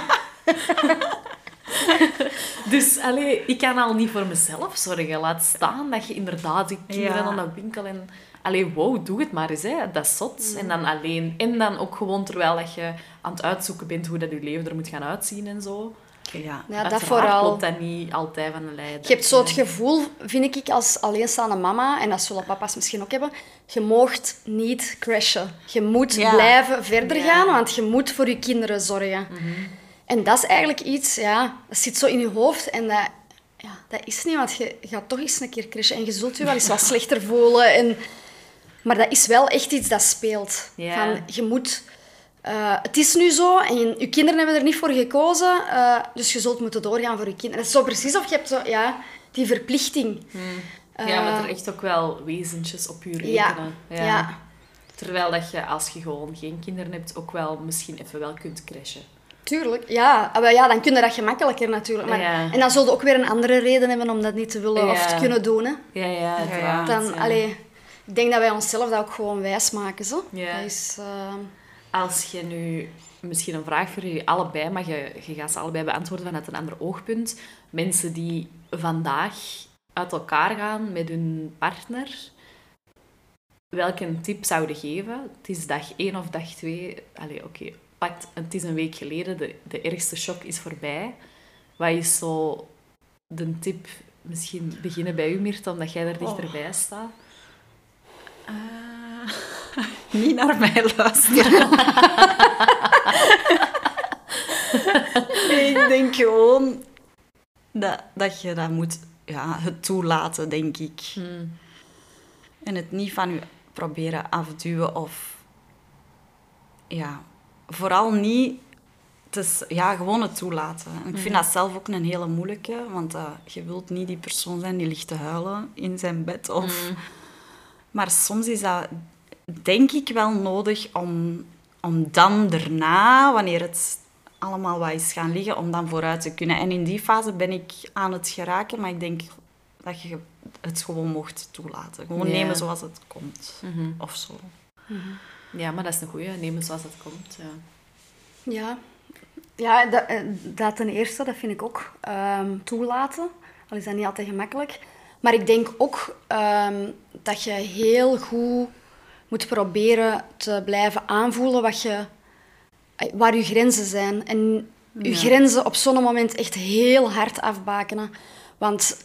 Dus ik kan al niet voor mezelf zorgen. Laat staan dat je inderdaad die kinderen aan de winkel en... wow, doe het maar eens. Hè. Dat is zot. En dan alleen. En dan ook gewoon terwijl dat je aan het uitzoeken bent hoe dat je leven er moet gaan uitzien en zo. Ja. Ja, dat Uiteraard vooral. klopt dat niet altijd van de lijn. Je hebt zo het gevoel, vind ik, als alleenstaande mama, en dat zullen papa's misschien ook hebben, je moogt niet crashen. Je moet blijven verder gaan, want je moet voor je kinderen zorgen. En dat is eigenlijk iets, dat zit zo in je hoofd en dat is niet, want je gaat toch eens een keer crashen en je zult je wel eens wat slechter voelen. Maar dat is wel echt iets dat speelt. Ja. Van, je moet... het is nu zo en je kinderen hebben er niet voor gekozen, dus je zult moeten doorgaan voor je kinderen. Dat is zo precies of je hebt zo, die verplichting. Ja, maar er echt ook wel wezentjes op je rekenen. Ja. Terwijl dat je, als je gewoon geen kinderen hebt, ook wel misschien even wel kunt crashen. Tuurlijk, ja. Maar ja, dan kun je dat gemakkelijker natuurlijk. Maar, Ja. En dan zul je ook weer een andere reden hebben om dat niet te willen of te kunnen doen. Hè. Ja, uiteraard. Dan, ik denk dat wij onszelf dat ook gewoon wijs maken. Zo. Ja. Dat is... Als je nu... Misschien een vraag voor jullie allebei, maar je gaat ze allebei beantwoorden vanuit een ander oogpunt. Mensen die vandaag uit elkaar gaan met hun partner, welke tip zouden geven? Het is dag 1 of dag 2. Het is een week geleden, de ergste shock is voorbij. Wat is zo de tip? Misschien beginnen bij u, Mirta, omdat jij er dichterbij staat. Niet naar mij luisteren. Ik denk gewoon dat je dat moet het toelaten, denk ik. En het niet van je proberen afduwen of... Ja, vooral niet... Het is gewoon het toelaten. En ik vind dat zelf ook een hele moeilijke, want je wilt niet die persoon zijn die ligt te huilen in zijn bed. Maar soms is dat, denk ik, wel nodig om dan daarna, wanneer het allemaal wat is gaan liggen, om dan vooruit te kunnen. En in die fase ben ik aan het geraken, maar ik denk dat je het gewoon mocht toelaten. Gewoon nemen zoals het komt. Of zo. Ja, maar dat is een goeie. Nemen zoals het komt. Ja, dat ten eerste, dat vind ik ook. Toelaten. Al is dat niet altijd gemakkelijk. Maar ik denk ook dat je heel goed moet proberen te blijven aanvoelen waar je grenzen zijn. En je grenzen op zo'n moment echt heel hard afbakenen. Want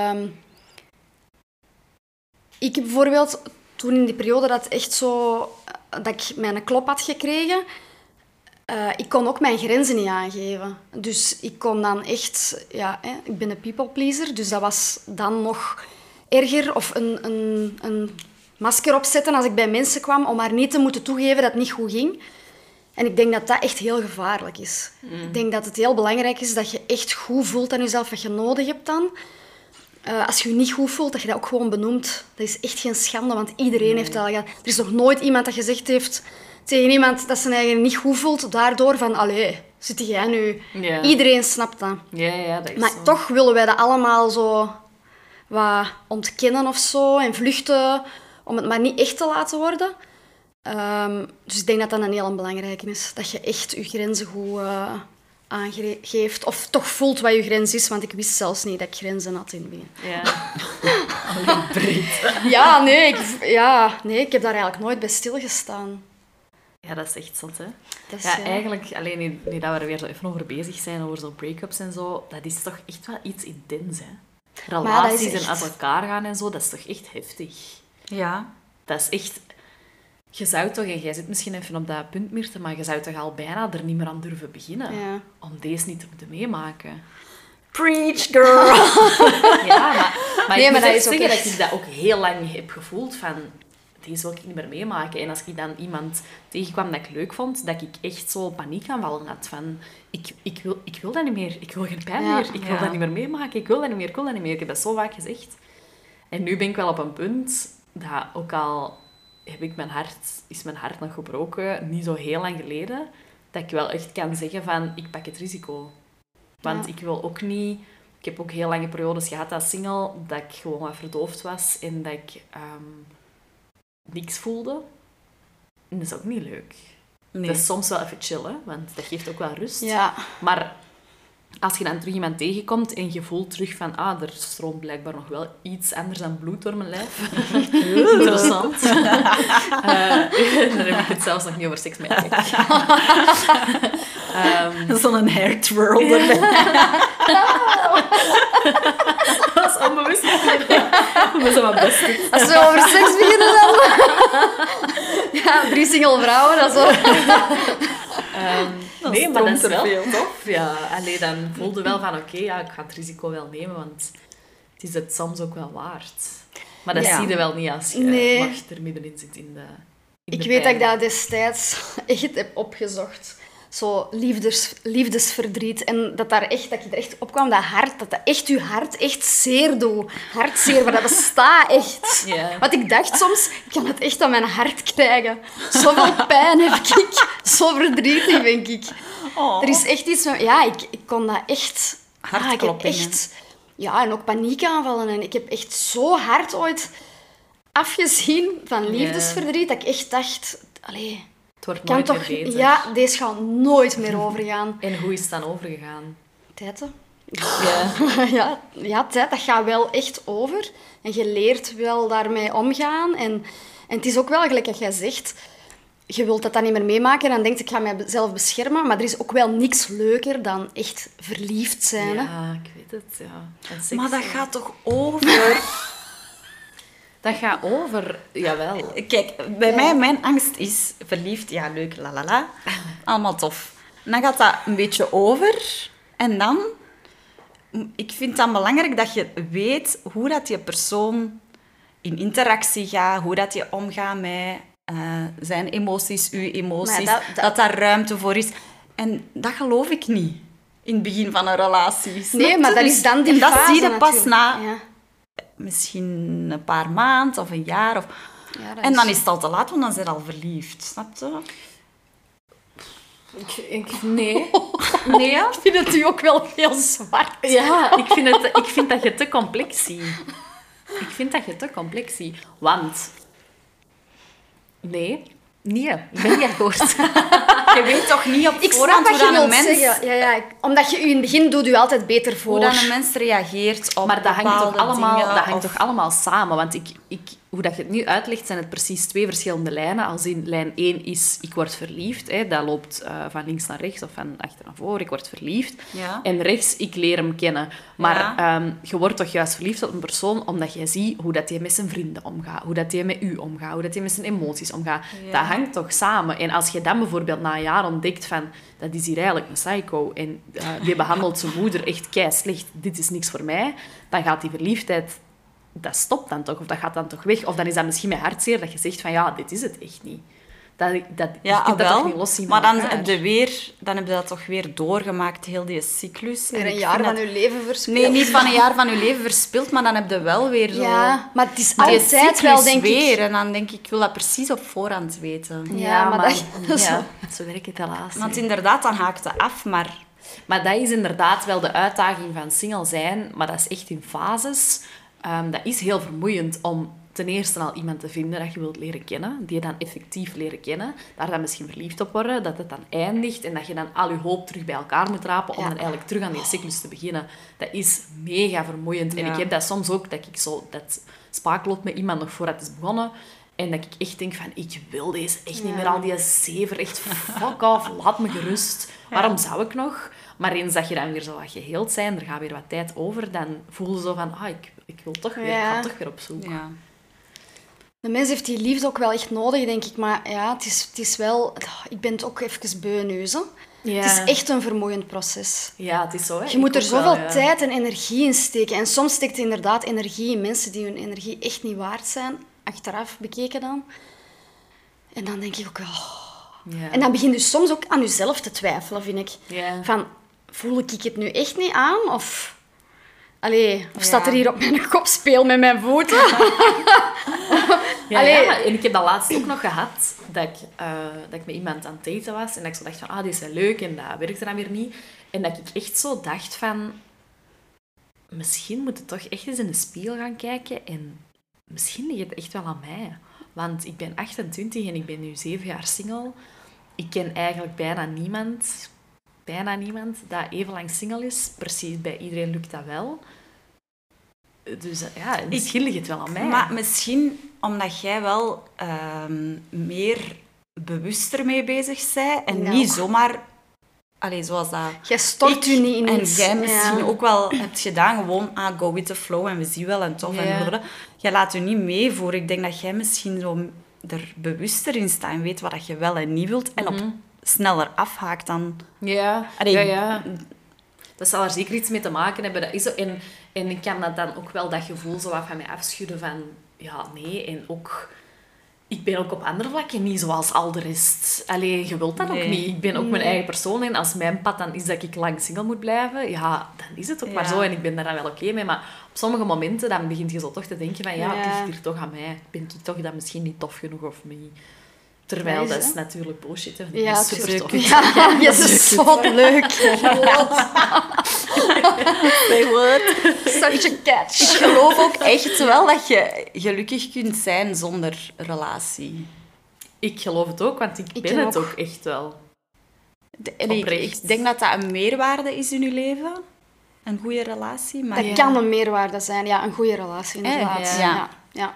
ik heb bijvoorbeeld, toen in die periode dat echt zo... dat ik mijn klop had gekregen... ik kon ook mijn grenzen niet aangeven. Dus ik kon dan echt... ik ben een people pleaser, dus dat was dan nog erger. Of een masker opzetten als ik bij mensen kwam, om maar niet te moeten toegeven dat het niet goed ging. En ik denk dat dat echt heel gevaarlijk is. Ik denk dat het heel belangrijk is dat je echt goed voelt aan jezelf wat je nodig hebt dan. Als je je niet goed voelt, dat je dat ook gewoon benoemt. Dat is echt geen schande, want iedereen heeft dat al gehad. Er is nog nooit iemand dat gezegd heeft tegen iemand dat zijn eigen niet goed voelt, daardoor van, allee, zit jij nu? Ja. Iedereen snapt dat. Ja, dat is Maar zo. toch willen wij dat allemaal zo wat ontkennen of zo en vluchten, om het maar niet echt te laten worden. Dus ik denk dat dat een heel belangrijke is. Dat je echt je grenzen goed aangeeft. Of toch voelt wat je grens is, want ik wist zelfs niet dat ik grenzen had in het begin. Ja. Nee, ik heb daar eigenlijk nooit bij stilgestaan. Ja, dat is echt zot, hè. Dat is, Ja, eigenlijk, alleen nu dat we er weer zo even over bezig zijn, over zo break-ups en zo, dat is toch echt wel iets intens, hè. Relaties echt... en uit elkaar gaan en zo, dat is toch echt heftig. Ja. Dat is echt... Je zou toch, en jij zit misschien even op dat punt, Mirte, maar je zou toch al bijna er niet meer aan durven beginnen. Ja. Om deze niet te moeten meemaken. Preach, girl! Ja, maar Nee, ik maar moet dat echt is ook zeggen echt... dat ik dat ook heel lang heb gevoeld van... Deze wil ik niet meer meemaken. En als ik dan iemand tegenkwam dat ik leuk vond, dat ik echt zo paniekaanvallen had van... Ik wil dat niet meer. Ik wil geen pijn Ja. meer. Ik wil dat niet meer meemaken. Ik wil dat niet meer. Ik wil dat niet meer. Ik heb dat zo vaak gezegd. En nu ben ik wel op een punt dat ook al is mijn hart nog gebroken, niet zo heel lang geleden, dat ik wel echt kan zeggen van, ik pak het risico. Want ik wil ook niet... Ik heb ook heel lange periodes gehad als single, dat ik gewoon wat verdoofd was en dat ik niks voelde. En dat is ook niet leuk. Nee. Dat is soms wel even chillen, want dat geeft ook wel rust. Ja. Maar als je dan terug iemand tegenkomt en je voelt terug van, er stroomt blijkbaar nog wel iets anders dan bloed door mijn lijf. Interessant. Dan heb ik het zelfs nog niet over seks met je. Zo'n hair twirl erbij. Dat is onbewust. Dat is wat best. Als we over seks beginnen dan... Ja, 3 single vrouwen, dat is wel... Nee, maar dat is wel veel. tof. Ja. Allee, dan voelde wel van, oké, ja, ik ga het risico wel nemen, want het is het soms ook wel waard. Maar dat zie je wel niet als je wacht er middenin zit in de Ik weet dat ik dat destijds echt heb opgezocht. Zo liefdesverdriet. En dat je er echt op kwam, dat hart, dat echt je hart echt zeer doet. Hartzeer, maar dat bestaat echt. Ja. Want ik dacht soms, ik kan het echt aan mijn hart krijgen. Zoveel pijn heb ik. Zo verdrietig, denk ik. Oh. Er is echt iets van... Ja, ik kon dat echt... Hartkloppingen. Ik heb echt... Ja, en ook paniekaanvallen. En ik heb echt zo hard ooit afgezien van liefdesverdriet, dat ik echt dacht... Allee, Het wordt kan nooit toch... meer beter. Ja, deze gaat nooit meer overgaan. En hoe is het dan overgegaan? Tijd, hè? Ja. Ja, tijd, dat gaat wel echt over. En je leert wel daarmee omgaan. En het is ook wel, gelijk dat jij zegt... Je wilt dat dan niet meer meemaken en dan denk je, ik ga mezelf beschermen. Maar er is ook wel niks leuker dan echt verliefd zijn. Hè? Ja, ik weet het, ja. En seks, Maar dat gaat toch over? Dat gaat over, jawel. Kijk, bij mij, mijn angst is verliefd, ja, leuk, lalala. Allemaal tof. En dan gaat dat een beetje over. En dan... Ik vind het dan belangrijk dat je weet hoe dat je persoon in interactie gaat, hoe dat je omgaat met zijn emoties, uw emoties, Maar dat daar ruimte voor is. En dat geloof ik niet in het begin van een relatie. snap Nee, je? maar dat Dus- is dan die en dat fase zie je pas natuurlijk. na Ja. misschien een paar maanden of een jaar. Of... Ja, dat En dan is het al te laat, want dan ben je al verliefd. Snap je? Nee. Nee, ja? Ik vind het u ook wel heel zwart. Ja, ik vind dat je te complex ziet. Ik vind dat je te complex ziet. Want... Nee. Nee, ik ben niet akkoord. Je weet toch niet op Ik snap voorhand wat hoe je dat een wilt mens... zeggen. Ja, omdat je in het begin doet je altijd beter voor. Hoe dat een mens reageert op Maar dat hangt, toch bepaalde allemaal, dingen, dat hangt of- toch allemaal samen? Want hoe dat je het nu uitlegt, zijn het precies 2 verschillende lijnen. Als in lijn 1 is, ik word verliefd. Hè, dat loopt van links naar rechts of van achter naar voor. Ik word verliefd. Ja. En rechts, ik leer hem kennen. Maar Ja. je wordt toch juist verliefd op een persoon omdat je ziet hoe dat hij met zijn vrienden omgaat. Hoe dat hij met u omgaat. Hoe dat hij met zijn emoties omgaat. Ja. Dat hangt toch samen. En als je dan bijvoorbeeld na een jaar ontdekt van... Dat is hier eigenlijk een psycho. En die behandelt zijn moeder echt kei slecht. Dit is niks voor mij. Dan gaat die verliefdheid... Dat stopt dan toch? Of dat gaat dan toch weg? Of dan is dat misschien met hartzeer dat je zegt van... Ja, dit is het echt niet. Je Ja, kunt dat wel. toch niet loszien Maar van dan elkaar? heb je dat toch weer doorgemaakt, heel die cyclus. En Er ik een vind jaar van dat- je leven verspild. Nee, niet van een jaar van je leven verspild, maar dan heb je wel weer zo... Ja, maar het is die altijd cyclus wel, denk weer. ik... En dan denk ik wil dat precies op voorhand weten. Ja, maar dat... Ja, zo werkt het helaas. Want hè. inderdaad, dan haakt het af, maar... Maar dat is inderdaad wel de uitdaging van single zijn. Maar dat is echt in fases. Dat is heel vermoeiend om ten eerste al iemand te vinden dat je wilt leren kennen. Die je dan effectief leren kennen. Daar dan misschien verliefd op worden. Dat het dan eindigt. En dat je dan al je hoop terug bij elkaar moet rapen. Om Ja. dan eigenlijk terug aan die cyclus te beginnen. Dat is mega vermoeiend. En Ja. ik heb dat soms ook. Dat ik zo dat spaak loop met iemand nog voordat het is begonnen. En dat ik echt denk van, ik wil deze echt niet meer, al die zever, echt fuck off, laat me gerust. Waarom zou ik nog? Maar eens dat je dan weer zo wat geheeld zijn, er gaat weer wat tijd over, dan voel je zo van, ik wil toch weer, ik ga toch weer op zoek. Ja. De mens heeft die liefde ook wel echt nodig, denk ik. Maar ja, het is wel... Ik ben het ook even beu nu, zo. Ja. Het is echt een vermoeiend proces. Ja, het is zo. Hè. Je moet er ook wel, zoveel tijd en energie in steken. En soms steekt er inderdaad energie in mensen die hun energie echt niet waard zijn. Achteraf bekeken dan. En dan denk ik ook wel... Ja. En dan begin je soms ook aan jezelf te twijfelen, vind ik. Ja. Van, voel ik het nu echt niet aan? Of staat er Ja. hier op mijn kop speel met mijn voeten? Ja, Allee. ja, en ik heb dat laatst ook nog gehad, dat ik met iemand aan het daten was en dat ik zo dacht van, dit is wel leuk en dat werkte dan weer niet. En dat ik echt zo dacht van, misschien moet je toch echt eens in de spiegel gaan kijken en misschien ligt het echt wel aan mij. Want ik ben 28 en ik ben nu 7 jaar single. Ik ken eigenlijk bijna niemand dat even lang single is. Precies, bij iedereen lukt dat wel. Dus ja, misschien ligt het wel aan mij. Maar misschien omdat jij wel meer bewuster mee bezig bent en Ja, niet ook. zomaar... Allee, zoals dat... Jij stort je niet in en iets. jij misschien Ja. ook wel hebt gedaan, gewoon go with the flow en we zien wel en tof Ja. en blablabla. Jij laat je niet meevoeren. Ik denk dat jij misschien zo er bewuster in staat en weet wat je wel en niet wilt en op sneller afhaakt dan... Ja, Allee, ja. Dat zal er zeker iets mee te maken hebben. Dat is zo. En ik kan dat dan ook wel, dat gevoel zo wat van mij afschudden van... Ja, nee. En ook... Ik ben ook op andere vlakken niet zoals al de rest. Allee, je wilt dat ook niet. Ik ben ook mijn eigen persoon. En als mijn pad dan is dat ik lang single moet blijven, ja, dan is het ook maar Ja. zo. En ik ben daar dan wel oké mee. Maar op sommige momenten dan begint je zo toch te denken van... Ja, het Ja. ligt hier toch aan mij. Ben ik toch dat misschien niet tof genoeg of niet? Terwijl Wijs, dat is hè? natuurlijk bullshit. Hè. Ja, Dat is super tuurlijk. tof. Ja, je is zo leuk. Say what? Such a catch. Ik geloof ook echt wel dat je gelukkig kunt zijn zonder relatie. Ik geloof het ook, want ik ben het ook. ook echt wel. En ik Oprecht. denk dat dat een meerwaarde is in je leven. Een goede relatie. Maar Dat kan een meerwaarde zijn. Ja, een goede relatie, inderdaad. Ja. Ja.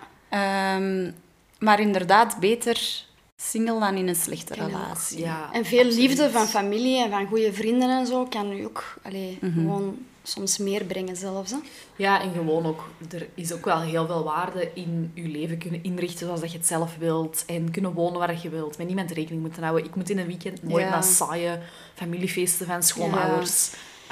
maar inderdaad, beter single dan in een slechte En ook, relatie. Ja, En veel absoluut. liefde van familie en van goede vrienden en zo kan u ook gewoon soms meer brengen zelfs. Hè. Ja, en gewoon ook, er is ook wel heel veel waarde in je leven kunnen inrichten zoals dat je het zelf wilt. En kunnen wonen waar je wilt. Met niemand rekening moeten houden. Ik moet in een weekend nooit Ja. naar saaie familiefeesten van schoonouders.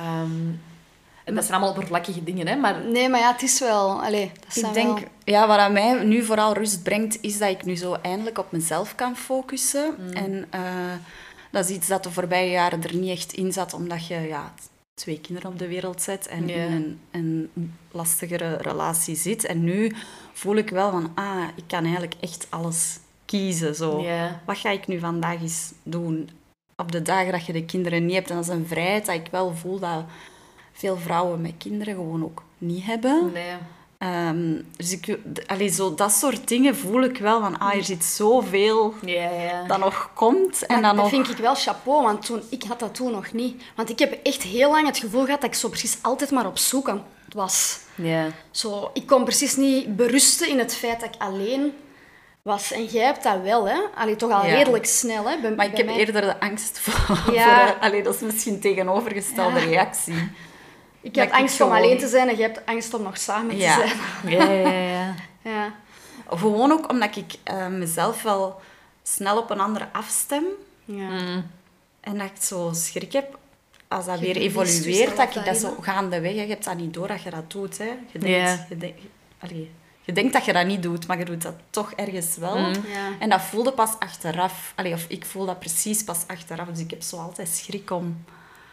En dat zijn allemaal oppervlakkige dingen, hè. Maar Nee, maar ja, het is wel... Allee, dat Ik zijn denk, wel... ja, wat aan mij nu vooral rust brengt, is dat ik nu zo eindelijk op mezelf kan focussen. En dat is iets dat de voorbije jaren er niet echt in zat, omdat je 2 kinderen op de wereld zet en Ja. in een lastigere relatie zit. En nu voel ik wel van, ik kan eigenlijk echt alles kiezen. Zo. Ja. Wat ga ik nu vandaag eens doen? Op de dagen dat je de kinderen niet hebt. En dat is een vrijheid dat ik wel voel dat veel vrouwen met kinderen gewoon ook niet hebben. nee. Dus zo, dat soort dingen voel ik wel van, er zit zoveel Ja. dat nog komt. En Maar dan dat nog... vind ik wel chapeau, want ik had dat toen nog niet. Want ik heb echt heel lang het gevoel gehad dat ik zo precies altijd maar op zoek aan het was. Ja. Zo, ik kon precies niet berusten in het feit dat ik alleen was. En jij hebt dat wel, hè? Allee, toch al Ja. redelijk snel, hè? Maar ik heb eerder de angst voor... Ja. dat is misschien een tegenovergestelde reactie. Ik dat heb ik angst om gewoon- alleen te zijn en jij hebt angst om nog samen te Ja. zijn. Ja. Ja. Gewoon ook omdat ik mezelf wel snel op een ander afstem. Ja. En dat ik zo schrik heb, als dat Je weer verliest evolueert, jezelf dat ik dat daarin, zo hè? gaandeweg... Je hebt dat niet door dat je dat doet. Hè. Je denkt, Ja. je denkt dat je dat niet doet, maar je doet dat toch ergens wel. Ja. En dat voelde pas achteraf. Of ik voel dat precies pas achteraf. Dus ik heb zo altijd schrik om...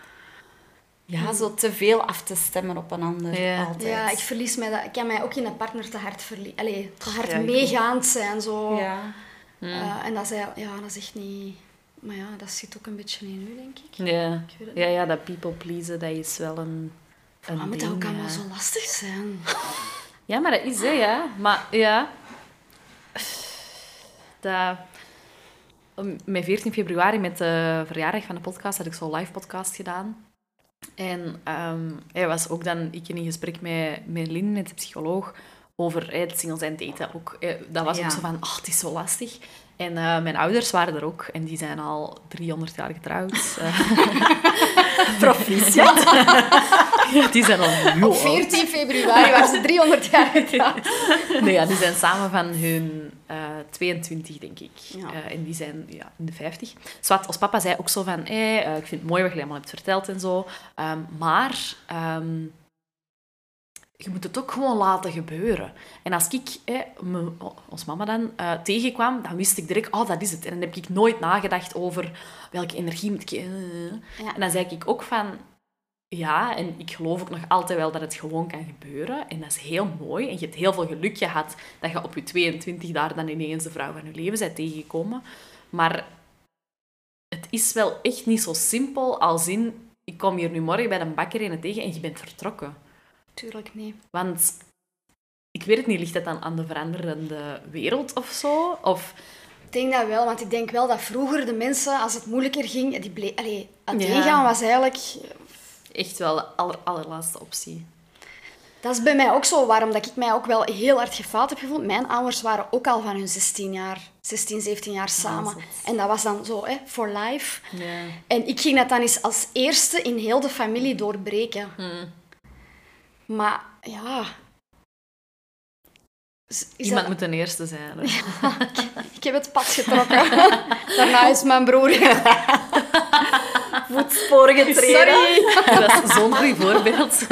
Ja, zo te veel af te stemmen op een ander. Ja. Altijd. Ja, ik verlies mij dat. Ik kan mij ook in een partner te hard te hard Ja, ik meegaand zijn. Zo. Ja. En dat is echt niet... Maar ja, dat zit ook een beetje in u, denk ik. Ja. weet het Ja, dat people pleasen, dat is wel een Maar moet dat ding, ook allemaal ja. zo lastig zijn? Ja, maar dat is hè, ja. Maar ja... Dat... Met 14 februari, met de verjaardag van de podcast, had ik zo'n live podcast gedaan. En hij was ook dan, ik in gesprek met Lynn, met de psycholoog, over het single zijn daten ook. Dat was ook Ja. zo van, het is zo lastig. En mijn ouders waren er ook. En die zijn al 300 jaar getrouwd. Proficiat. Ja, die zijn al heel Op 14 februari waren ze 300 jaar getrouwd. Nee, ja, die zijn samen van hun 22, denk ik. Ja. En die zijn in de 50. Zwat, ons papa zei ook zo van... ik vind het mooi wat je allemaal hebt verteld en zo. Maar je moet het ook gewoon laten gebeuren. En als ik ons mama dan tegenkwam, dan wist ik direct... dat is het. En dan heb ik nooit nagedacht over welke energie moet ik... Ja. En dan zei ik ook van... Ja, en ik geloof ook nog altijd wel dat het gewoon kan gebeuren. En dat is heel mooi. En je hebt heel veel geluk gehad dat je op je 22 daar dan ineens de vrouw van je leven bent tegengekomen. Maar het is wel echt niet zo simpel als in... Ik kom hier nu morgen bij de bakker in tegen en je bent vertrokken. Tuurlijk niet. Want ik weet het niet, ligt dat dan aan de veranderende wereld of zo? Of... Ik denk dat wel, want ik denk wel dat vroeger de mensen, als het moeilijker ging, die uiteengaan was eigenlijk... Echt wel de allerlaatste optie. Dat is bij mij ook zo, waarom dat ik mij ook wel heel hard gefaald heb gevoeld. Mijn ouders waren ook al van hun 16, 17 jaar samen. En dat was dan zo, for life. Ja. En ik ging dat dan eens als eerste in heel de familie doorbreken. Maar ja... Iemand moet de eerste zijn. Hè? Ik heb het pad getrokken. Daarna is mijn broer... Voetsporen getreden. Sorry. Dat is zo'n goed voorbeeld.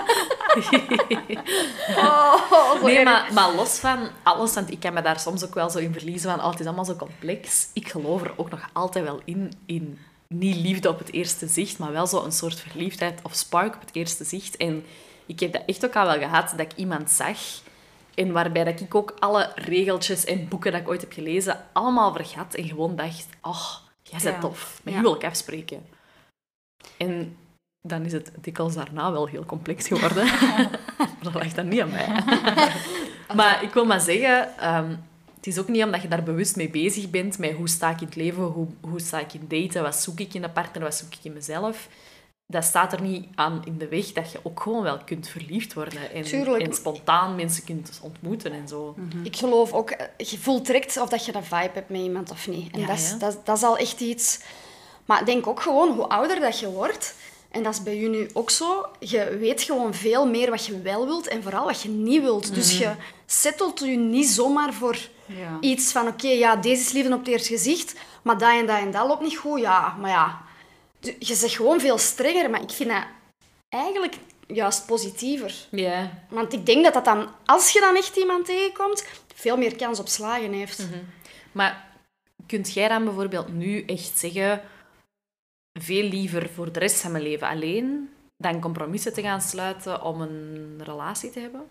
Nee, maar los van alles, want ik kan me daar soms ook wel zo in verliezen van, het is allemaal zo complex. Ik geloof er ook nog altijd wel in niet liefde op het eerste zicht, maar wel zo een soort verliefdheid of spark op het eerste zicht. En ik heb dat echt ook al wel gehad, dat ik iemand zag en waarbij dat ik ook alle regeltjes en boeken dat ik ooit heb gelezen allemaal vergat en gewoon dacht, jij bent tof, met wie wil ik afspreken? En dan is het dikwijls daarna wel heel complex geworden. Dat lag dan niet aan mij. Maar ik wil maar zeggen, het is ook niet omdat je daar bewust mee bezig bent, met hoe sta ik in het leven, hoe sta ik in daten, wat zoek ik in een partner, wat zoek ik in mezelf. Dat staat er niet aan in de weg dat je ook gewoon wel kunt verliefd worden. En spontaan mensen kunt ontmoeten en zo. Ik geloof ook, je voelt direct of dat je een vibe hebt met iemand of niet. En dat is al echt iets... Maar ik denk ook gewoon, hoe ouder dat je wordt, en dat is bij jullie ook zo, je weet gewoon veel meer wat je wel wilt en vooral wat je niet wilt. Dus je settelt je niet zomaar voor iets van, oké, deze is liefde op het eerste gezicht, maar dat en dat loopt niet goed. Ja, maar ja... Je zegt gewoon veel strenger, maar ik vind dat eigenlijk juist positiever. Yeah. Want ik denk dat dan, als je dan echt iemand tegenkomt, veel meer kans op slagen heeft. Maar kunt jij dan bijvoorbeeld nu echt zeggen, veel liever voor de rest van mijn leven alleen dan compromissen te gaan sluiten om een relatie te hebben?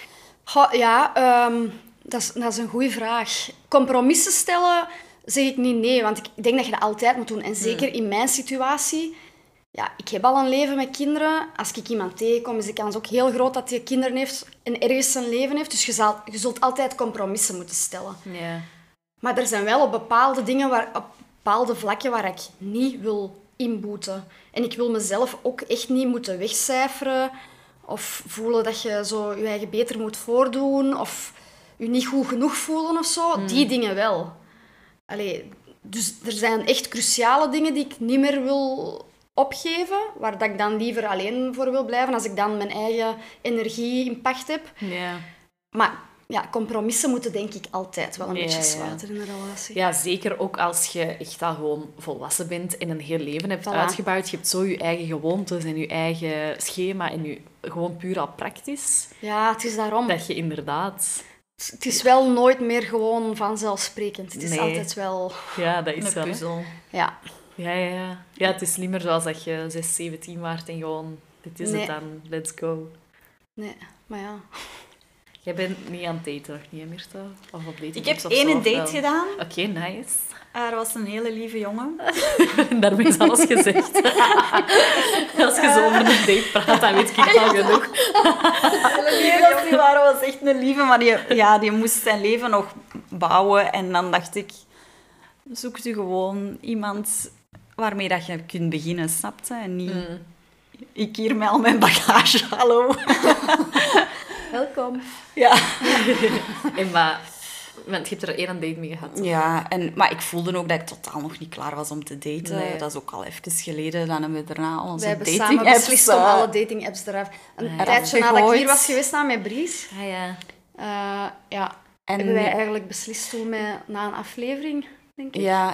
Dat is een goede vraag. Compromissen stellen... zeg ik niet nee, want ik denk dat je dat altijd moet doen. En zeker in mijn situatie, ik heb al een leven met kinderen. Als ik iemand tegenkom, is de kans ook heel groot dat hij kinderen heeft en ergens een leven heeft. Dus je zult altijd compromissen moeten stellen. Ja. Maar er zijn wel op bepaalde dingen, op bepaalde vlakken waar ik niet wil inboeten. En ik wil mezelf ook echt niet moeten wegcijferen of voelen dat je zo je eigen beter moet voordoen of je niet goed genoeg voelen of zo. Die dingen wel. Dus er zijn echt cruciale dingen die ik niet meer wil opgeven, waar dat ik dan liever alleen voor wil blijven, als ik dan mijn eigen energie in pacht heb. Ja. Maar compromissen moeten denk ik altijd wel een beetje sluiten in een relatie. Ja, zeker ook als je echt al gewoon volwassen bent en een heel leven hebt uitgebouwd. Je hebt zo je eigen gewoontes en je eigen schema en je gewoon puur al praktisch. Ja, het is daarom. Dat je inderdaad... Het is wel nooit meer gewoon vanzelfsprekend. Het is altijd wel... Ja, dat is een wel. puzzel. Ja. Ja, het is niet meer zoals dat je 6, 17 waart en gewoon, dit is het dan, let's go. Nee, maar ja. Jij bent niet aan het daten, nog niet, Mirta? Of op dating? Ik heb één date gedaan. Oké, nice. Er was een hele lieve jongen. Daarmee is alles gezegd. Als je zo over een date praat, dan weet ik al genoeg. Nee, dat is niet waar. Hij was echt een lieve, maar die moest zijn leven nog bouwen. En dan dacht ik, zoekt u gewoon iemand waarmee dat je kunt beginnen, snap je? En niet ik hier met al mijn bagage, hallo. Welkom. Ja. Want je hebt er 1 date mee gehad. Ja, maar ik voelde ook dat ik totaal nog niet klaar was om te daten. Nee. Dat is ook al even geleden. Dan hebben we daarna onze Wij hebben dating samen apps beslist om alle dating-apps eraf. Een tijdje nadat ik gegooid. hier was geweest met Bries, Ja. hebben wij eigenlijk beslist toen na een aflevering, denk ik. Ja,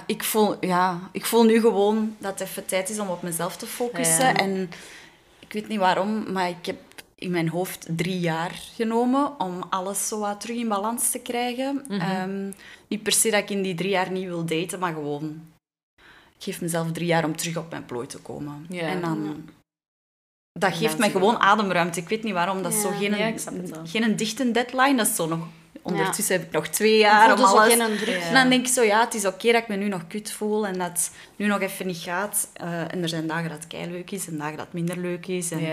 ik voel nu gewoon dat het even tijd is om op mezelf te focussen. Ja. En ik weet niet waarom, maar ik heb in mijn hoofd 3 jaar genomen om alles zo wat terug in balans te krijgen. Niet per se dat ik in die 3 jaar niet wil daten, maar gewoon... Ik geef mezelf 3 jaar om terug op mijn plooi te komen. Ja. En dan... Dat En geeft dan mij zie je gewoon wel. ademruimte. Ik weet niet waarom. Dat is zo Ja. Ja, ik snap het wel. geen dichte deadline. Dat is zo nog... Ondertussen heb ik nog 2 jaar om voelde zo alles... geen druk. En dan denk ik zo, ja, het is oké dat ik me nu nog kut voel en dat het nu nog even niet gaat. En er zijn dagen dat het keileuk is en dagen dat het minder leuk is. En,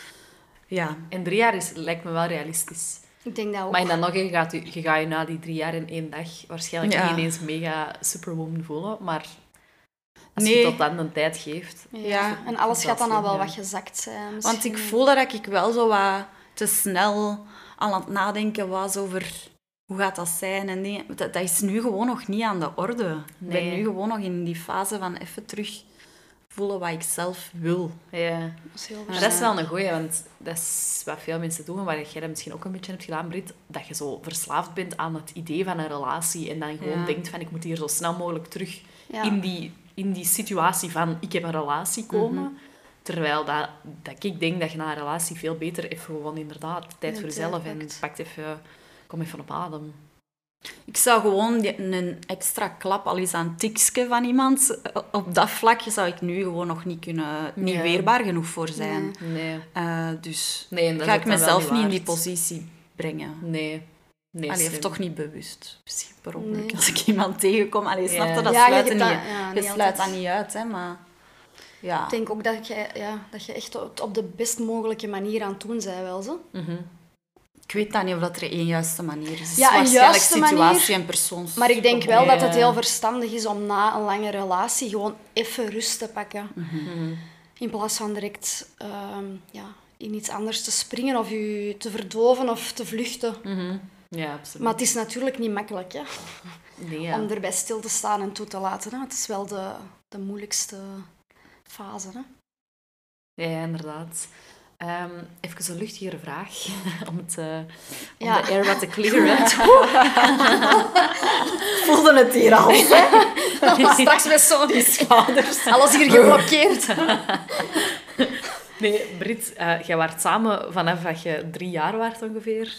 ja. En 3 jaar lijkt me wel realistisch. Ik denk dat ook. Maar dan nog, je gaat je na die 3 jaar in 1 dag waarschijnlijk Ja. niet ineens mega superwoman voelen. Maar als Nee. je tot dan de tijd geeft... Ja, en alles dat gaat dan al wel slim, wat gezakt zijn. Want ik misschien. voel dat ik wel zo wat te snel aan het nadenken was over hoe gaat dat zijn. En dat is nu gewoon nog niet aan de orde. Ik ben Nee. nu gewoon nog in die fase van even terug voelen wat ik zelf wil. Ja. Dat is heel Maar dat is wel een goeie, want dat is wat veel mensen doen, waar jij dat misschien ook een beetje hebt gedaan, Brit, dat je zo verslaafd bent aan het idee van een relatie en dan gewoon Ja. denkt van ik moet hier zo snel mogelijk terug Ja. in die situatie van ik heb een relatie komen. Terwijl dat ik denk dat je na een relatie veel beter even gewoon inderdaad tijd voor tijd jezelf en pakt. pakt even, kom even op adem. Ik zou gewoon een extra klap, al eens aan een tikje van iemand, op dat vlak zou ik nu gewoon nog niet Ja. weerbaar genoeg voor zijn. Nee. Dus Nee, en dat ga is ik ook dan wel mezelf niet niet in die waard. positie brengen. Nee. Allee, slim. of toch niet bewust. Misschien per ongeluk Nee. als ik iemand tegenkom. Allee, snap je? Ja. Dat Ja, sluit je er hebt niet, dat- ja, je niet sluit altijd. dat niet uit, hè, maar... Ja. Ik denk ook dat je echt op de best mogelijke manier aan het doen bent wel zo. Ik weet dat niet of dat er één juiste manier is. Het is Ja, een waarschijnlijk juiste situatie manier. en persoons... Maar ik denk wel Ja. dat het heel verstandig is om na een lange relatie gewoon even rust te pakken. In plaats van direct in iets anders te springen of je te verdoven of te vluchten. Ja, absoluut. Maar het is natuurlijk niet makkelijk hè, Nee, ja. om erbij stil te staan en toe te laten. Hè. Het is wel de moeilijkste fase. Hè. Ja, inderdaad. Even een luchtigere vraag, om de Ja. air wat te clearen. Ik voelde het hier al. Straks met zo'n schouders. Alles hier geblokkeerd. Nee, Brit, jij waart samen vanaf dat je 3 jaar waart ongeveer.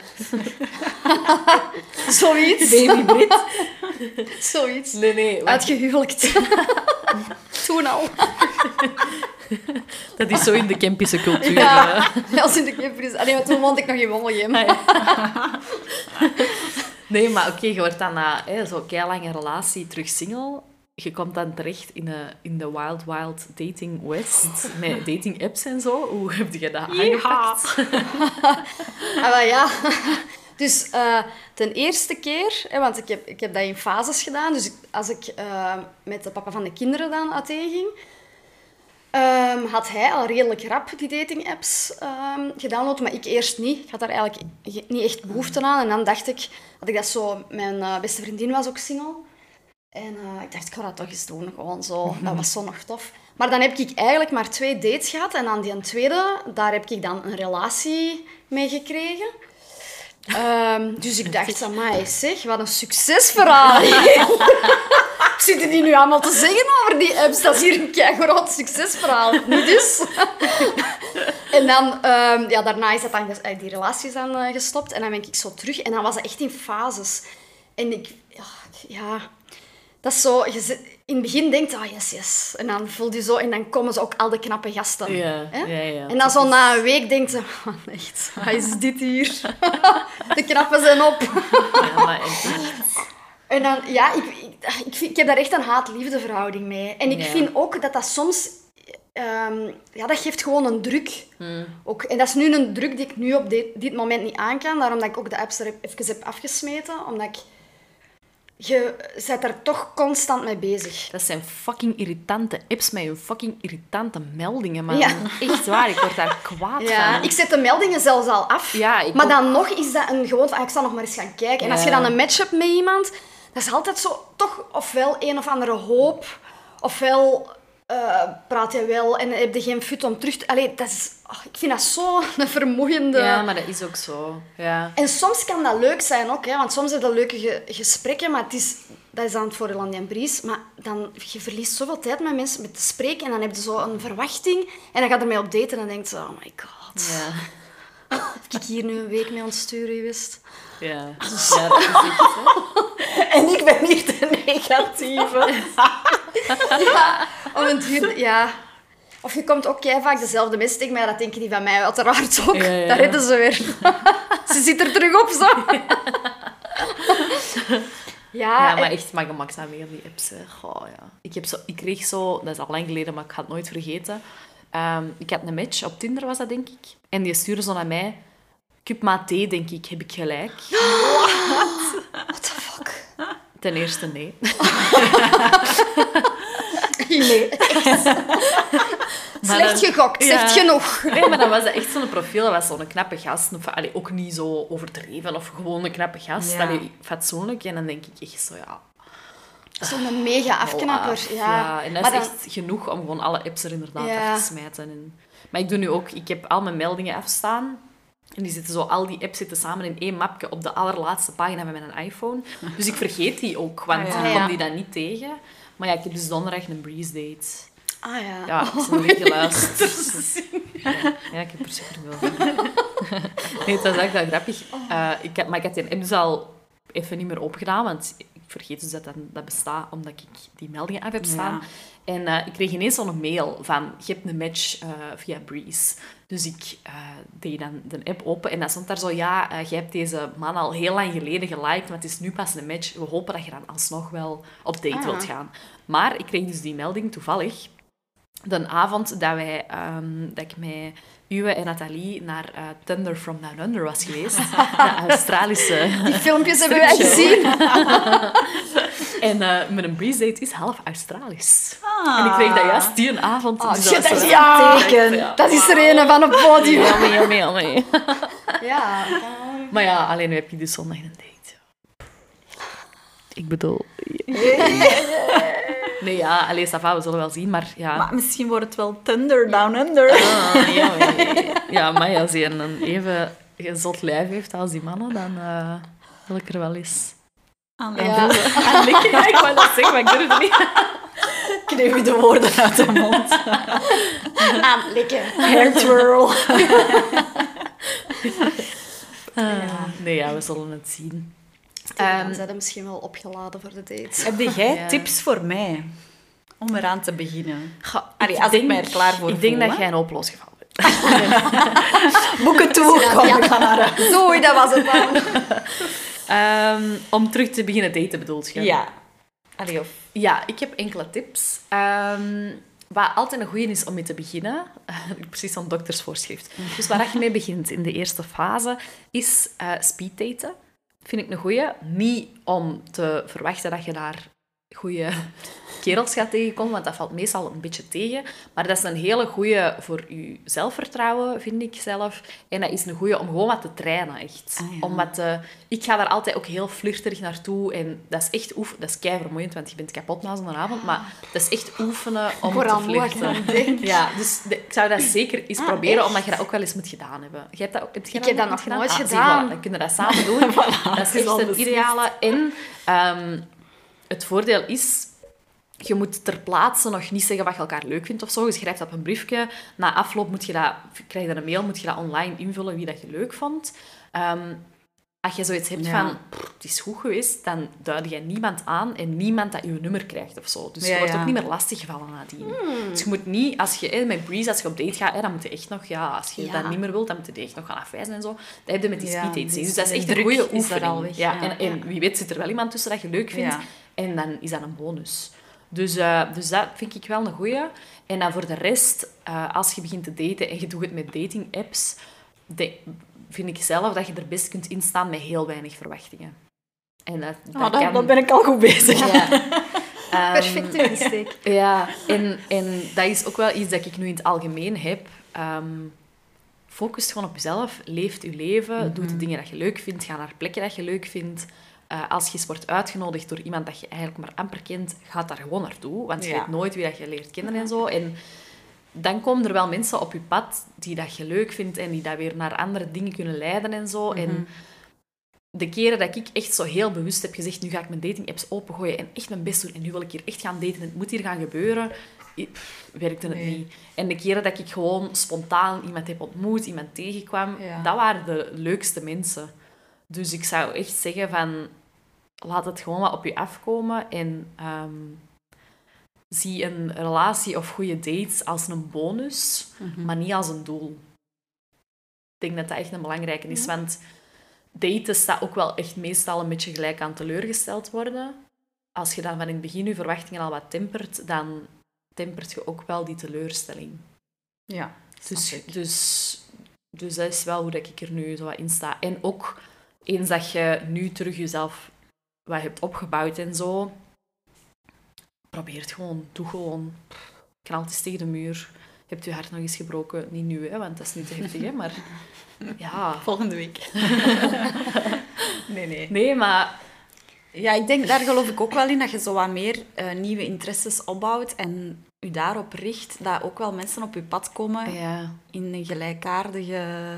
Zoiets. Baby Brit. Zoiets. Nee, want Uitgehuwelijkt. Toen al. dat is zo in de Kempische cultuur. Ja, als in de Kemper. Allee, maar toen woonde ik nog in Wommelgem. Nee, maar oké, je wordt dan na zo'n keilange relatie terug single. Je komt dan terecht in de wild dating west, met dating apps en zo. Hoe heb je dat aangepakt? Maar ja, dus ten eerste keer, want ik heb dat in fases gedaan. Dus als ik met de papa van de kinderen dan uiteen ging, had hij al redelijk rap die dating-apps gedownload, maar ik eerst niet. Ik had daar eigenlijk niet echt behoefte aan. En dan dacht ik, had ik dat zo... Mijn beste vriendin was ook single. En ik dacht, ik ga dat toch eens doen. Gewoon zo. Dat was zo nog tof. Maar dan heb ik eigenlijk maar 2 dates gehad. En aan die tweede, daar heb ik dan een relatie mee gekregen. Dus ik dacht, amai, zeg, wat een succesverhaal. Zitten die nu allemaal te zeggen over die apps? Dat is hier een keigroot succesverhaal. Niet dus? En dan, daarna is dat dan, die relatie is dan gestopt. En dan ben ik zo terug. En dan was het echt in fases. En dat is zo... In het begin denkt je, yes. En dan voel je zo... En dan komen ze ook al de knappe gasten. Ja, hè? ja. En dan zo na een week denkt ze... Oh, echt, wat is dit hier? De knappen zijn op. Ja, maar echt. En dan, ja, ik heb daar echt een haat-liefde verhouding mee. En ik vind ook dat soms... dat geeft gewoon een druk. Ook. En dat is nu een druk die ik nu op dit moment niet aan kan. Daarom dat ik ook de apps er even heb afgesmeten. Omdat ik... je bent er toch constant mee bezig. Dat zijn fucking irritante apps met hun fucking irritante meldingen, man. Ja. Echt waar, ik word daar kwaad Ja, van. ik zet de meldingen zelfs al af. Ja, ik maar ook. dan nog is dat een gewoonte van, ik zal nog maar eens gaan kijken. En als je Ja. dan een match hebt met iemand, dat is altijd zo, toch ofwel een of andere hoop, ofwel praat je wel en heb je geen fut om terug te... Allee, dat is... ik vind dat zo een vermoeiende... Ja, maar dat is ook zo. Ja. En soms kan dat leuk zijn ook, hè, want soms heb je leuke gesprekken, maar dat is dan het voordeel aan die bries. Maar dan, je verliest zoveel tijd met mensen met te spreken en dan heb je zo een verwachting en dan ga je ermee op daten en dan denk je, oh my god. Ja. Heb ik hier nu een week mee aan het sturen geweest? Ja. Ja, dat is echt zo. En ik ben niet de negatieve. Ja, om een duur, ja. Of je komt ook vaak dezelfde mensen tegen mij, dat denken die van mij uiteraard ook. Ja. Daar redden ze weer. Ze zit er terug op, zo. Ja, maar echt, maar gemak aan weer die apps. Hè. Goh, ja. Ik kreeg zo, dat is al lang geleden, maar ik ga het nooit vergeten. Ik had een match, op Tinder was dat, denk ik. En die stuurde zo naar mij. Cup maté, denk ik, heb ik gelijk. What the fuck? Ten eerste, nee. Nee. Slecht gegokt, zegt genoeg. Nee, maar dan was dat echt zo'n profiel. Dat was zo'n knappe gast. Of, allee, ook niet zo overdreven of gewoon een knappe gast. Ja. Allee, fatsoenlijk. En dan denk ik echt zo, ja... Zo'n mega afknapper. af. Ja. En dat Maar is dan- echt genoeg om gewoon alle apps er inderdaad Ja. af te smijten. Maar ik doe nu ook... Ik heb al mijn meldingen afstaan. En die zitten zo, al die apps zitten samen in één mapje op de allerlaatste pagina van mijn iPhone. Dus ik vergeet die ook, want Ah, ja. ik kom die dan niet tegen. Maar ja, ik heb dus donderdag een breeze date. Ah ja. Ja, ik ben een beetje geluisterd. Ja, ik heb er zeker wel van. Nee, het was echt wel grappig. Maar ik had die app dus al even niet meer opgedaan, want ik vergeet dus dat bestaat, omdat ik die meldingen af heb staan. Ja. En ik kreeg ineens zo'n mail van, je hebt een match via Breeze. Dus ik deed dan de app open en dan stond daar zo, ja, je hebt deze man al heel lang geleden geliked, maar het is nu pas een match. We hopen dat je dan alsnog wel op date wilt gaan. Maar ik kreeg dus die melding toevallig de avond dat ik met Uwe en Nathalie naar Thunder from Down Under was geweest. De Australische... Die filmpjes hebben wij gezien. En mijn breeze date is half Australisch. En ik kreeg dat juist die een avond. Oh, dus shit, was dat is zo- een teken. Dat is er een van het podium. Ja. Ja. Maar ja, alleen nu heb je dus zondag een date. Ik bedoel... Nee, ja, alleen Sava, we zullen wel zien, maar ja... Maar misschien wordt het wel Thunder Down Under. Ja, maar als hij een even zot lijf heeft als die mannen, dan wil ik er wel eens... Ja. Ja, ik wou dat zeggen, maar ik durf het niet. Kneep je de woorden uit de mond. Aanlikken. Hair twirl. Nee, ja, we zullen het zien. Dan zijn we misschien wel opgeladen voor de date. Heb jij Ja. tips voor mij om eraan te beginnen? Allee, Als ik mij er klaar voor Ik denk voel, dat hè. jij een hopeloos geval bent. Boeken toe, kom, Ja. we gaan naar huis. Zo, dat was het dan. Om terug te beginnen daten, bedoelt je? Ja. Allee, of... Ja, ik heb enkele tips. Wat altijd een goeie is om mee te beginnen, precies zo'n doktersvoorschrift. Dus waar je mee begint in de eerste fase, is speeddaten. Vind ik een goeie. Niet om te verwachten dat je daar goede kerels gaat tegenkomen, want dat valt meestal een beetje tegen. Maar dat is een hele goeie voor je zelfvertrouwen, vind ik zelf. En dat is een goeie om gewoon wat te trainen, echt. Ah, ja. Om wat ik ga daar altijd ook heel flirterig naartoe. En dat is echt oefenen. Dat is keivermoeiend, want je bent kapot na zo'n avond. Maar dat is echt oefenen om Vooral te moe als je flirten. aan denkt. Ja, dus ik zou dat zeker eens proberen, echt? omdat je dat ook wel eens moet gedaan hebben. Je hebt dat, heb je Ik heb dat nog gedaan? nooit zie, gedaan. voilà, dan kunnen we dat samen doen. Dat is echt het ideale. En het voordeel is... Je moet ter plaatse nog niet zeggen wat je elkaar leuk vindt of zo. Je schrijft op een briefje. Na afloop krijg je een mail, moet je dat online invullen wie dat je leuk vond. Als je zoiets hebt van, het is goed geweest, dan duid jij niemand aan en niemand dat je nummer krijgt of zo. Dus je wordt ook niet meer lastiggevallen nadien. Dus je moet niet, met Breeze, als je op date gaat, dan moet je echt nog, als je dat niet meer wilt, dan moet je echt nog gaan afwijzen en zo. Dat heb je met die speeddates. Dus dat is echt een druk goede is oefening. er al weg, Ja, ja. en wie weet zit er wel iemand tussen dat je leuk vindt. Ja. En dan is dat een bonus. Dus dat vind ik wel een goeie. En dan voor de rest, als je begint te daten en je doet het met dating-apps, vind ik zelf dat je er best kunt instaan met heel weinig verwachtingen. En dat Dan ben ik al goed bezig. Ja. Perfecte insteek. Ja, en dat is ook wel iets dat ik nu in het algemeen heb. Focus gewoon op jezelf, leef je leven, doe de dingen dat je leuk vindt, ga naar plekken dat je leuk vindt. Als je eens wordt uitgenodigd door iemand dat je eigenlijk maar amper kent, ga daar gewoon naartoe, want je weet nooit wie dat je leert kennen en zo. En dan komen er wel mensen op je pad die dat je leuk vindt en die dat weer naar andere dingen kunnen leiden en zo. En de keren dat ik echt zo heel bewust heb gezegd, nu ga ik mijn dating-apps opengooien en echt mijn best doen en nu wil ik hier echt gaan daten en het moet hier gaan gebeuren, werkte het niet. En de keren dat ik gewoon spontaan iemand heb ontmoet, iemand tegenkwam, dat waren de leukste mensen. Dus ik zou echt zeggen van, laat het gewoon wat op je afkomen en zie een relatie of goede dates als een bonus, maar niet als een doel. Ik denk dat dat echt een belangrijke is, want daten staat ook wel echt meestal een beetje gelijk aan teleurgesteld worden. Als je dan van in het begin je verwachtingen al wat tempert, dan tempert je ook wel die teleurstelling. Ja, Dus dat is wel hoe dat ik er nu zo wat in sta. En ook, eens dat je nu terug jezelf wat hebt opgebouwd en zo, probeer het gewoon. Doe gewoon. Knal het eens tegen de muur. Je hebt je hart nog eens gebroken. Niet nu, hè, want dat is niet te heftig, hè, maar ja. Volgende week. Nee. Nee, maar... Ja, ik denk, daar geloof ik ook wel in, dat je zo wat meer nieuwe interesses opbouwt en je daarop richt, dat ook wel mensen op je pad komen in een gelijkaardige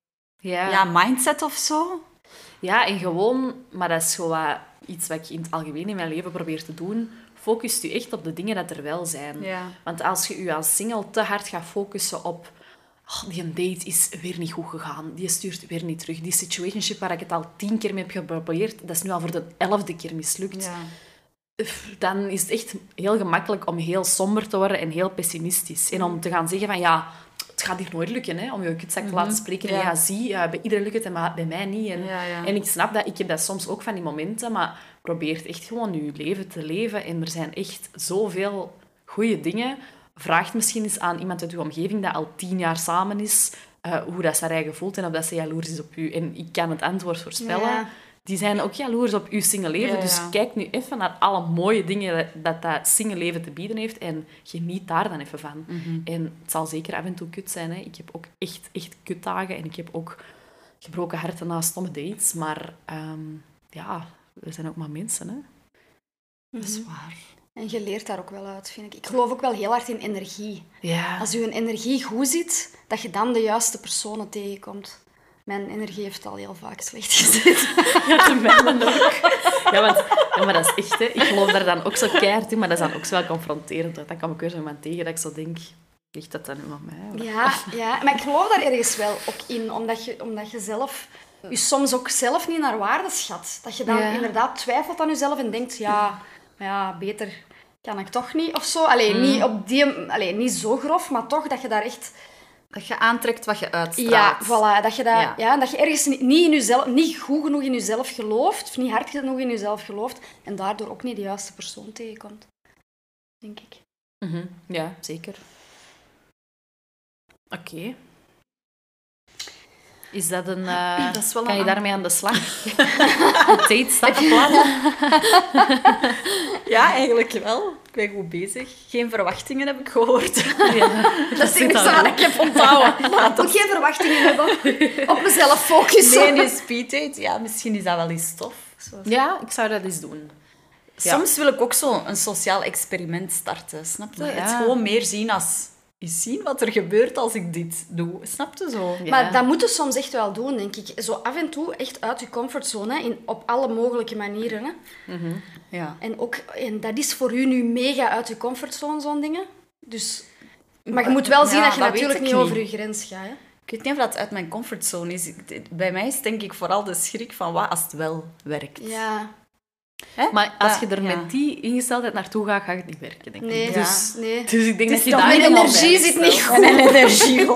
mindset of zo. Ja, en gewoon, maar dat is gewoon iets wat ik in het algemeen in mijn leven probeer te doen, focus je echt op de dingen dat er wel zijn. Ja. Want als je je als single te hard gaat focussen op die een date is weer niet goed gegaan, die stuurt weer niet terug, die situationship waar ik het al 10 keer mee heb geprobeerd, dat is nu al voor de 11e keer mislukt. Ja. Dan is het echt heel gemakkelijk om heel somber te worden en heel pessimistisch. En om te gaan zeggen van, ja, het gaat hier nooit lukken, hè, om je kutzak te laten spreken. En zie, bij iedereen lukt het en bij mij niet. En ik snap dat, ik heb dat soms ook van die momenten, maar probeer echt gewoon je leven te leven. En er zijn echt zoveel goede dingen. Vraag misschien eens aan iemand uit uw omgeving dat al 10 jaar samen is, hoe dat ze haar eigen voelt en of dat ze jaloers is op u. En ik kan het antwoord voorspellen. Ja. Die zijn ook jaloers op uw single leven. Ja. Dus kijk nu even naar alle mooie dingen dat single leven te bieden heeft en geniet daar dan even van. En het zal zeker af en toe kut zijn. Hè. Ik heb ook echt kutdagen en ik heb ook gebroken harten na stomme dates. Maar we zijn ook maar mensen. Hè. Dat is waar. En je leert daar ook wel uit, vind ik. Ik geloof ook wel heel hard in energie. Ja. Als je energie goed zit, dat je dan de juiste personen tegenkomt. Mijn energie heeft al heel vaak slecht gezeten. Ja, de mijne ook. Maar dat is echt, hè. Ik geloof daar dan ook zo keihard in, maar dat is dan ook zo wel confronterend. Dan kom ik weer zo iemand tegen dat ik zo denk, ligt dat dan nu aan mij? Ja, maar ik geloof daar ergens wel ook in, omdat je zelf je soms ook zelf niet naar waarde schat. Dat je dan inderdaad twijfelt aan jezelf en denkt, beter kan ik toch niet, of zo. Niet zo grof, maar toch dat je daar echt... Dat je aantrekt wat je uitstraalt. Ja, voilà. Dat je ergens niet in jezelf, niet goed genoeg in jezelf gelooft, of niet hard genoeg in jezelf gelooft, en daardoor ook niet de juiste persoon tegenkomt. Denk ik. Ja, zeker. Oké. Is dat een... kan je daarmee aan de slag? Date stappenplan? Ja, eigenlijk wel. Ik ben goed bezig. Geen verwachtingen, heb ik gehoord. Dat is niks aan ik heb onthouden. Ik moet geen verwachtingen hebben. Op mezelf focussen. Nee, een speeddate. Ja, misschien is dat wel eens tof. Ja, ik zou dat eens doen. Soms wil ik ook zo een sociaal experiment starten. Snap je? Het gewoon meer zien als... zien wat er gebeurt als ik dit doe. Snap je zo? Ja. Maar dat moet je soms echt wel doen, denk ik. Zo af en toe echt uit je comfortzone, op alle mogelijke manieren. Hè. Ja. En dat is voor u nu mega uit je comfortzone, zo'n dingen. Dus, maar je moet wel zien dat je natuurlijk niet over je grens gaat. Hè. Ik weet niet of dat uit mijn comfortzone is. Bij mij is denk ik vooral de schrik van wat als het wel werkt. Ja. Hè? Maar als je er met die ingesteldheid naartoe gaat, gaat het niet werken, denk ik. Nee, dus ik denk dat je daar... Mijn energie zit niet goed. Mijn energie.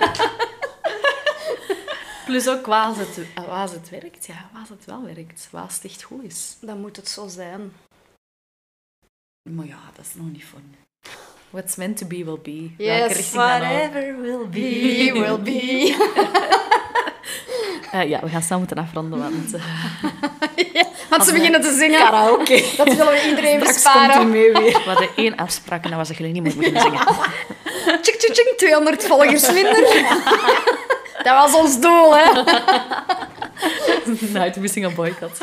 Plus ook waar het werkt. Ja, waar het wel werkt. Waar het echt goed is. Dan moet het zo zijn. Maar ja, dat is nog niet fun. What's meant to be will be. Yes, whatever will be, will be. We gaan snel moeten afronden, want... Want ze beginnen te zingen. Karaoke. Dat willen we iedereen Straks komt u besparen. mee weer. We hadden 1 afspraak en dat was dat jullie niet meer moeten zingen. Tjik, tjik, tjik, 200 volgers minder. Dat was ons doel, hè. Nou, toen een boycott.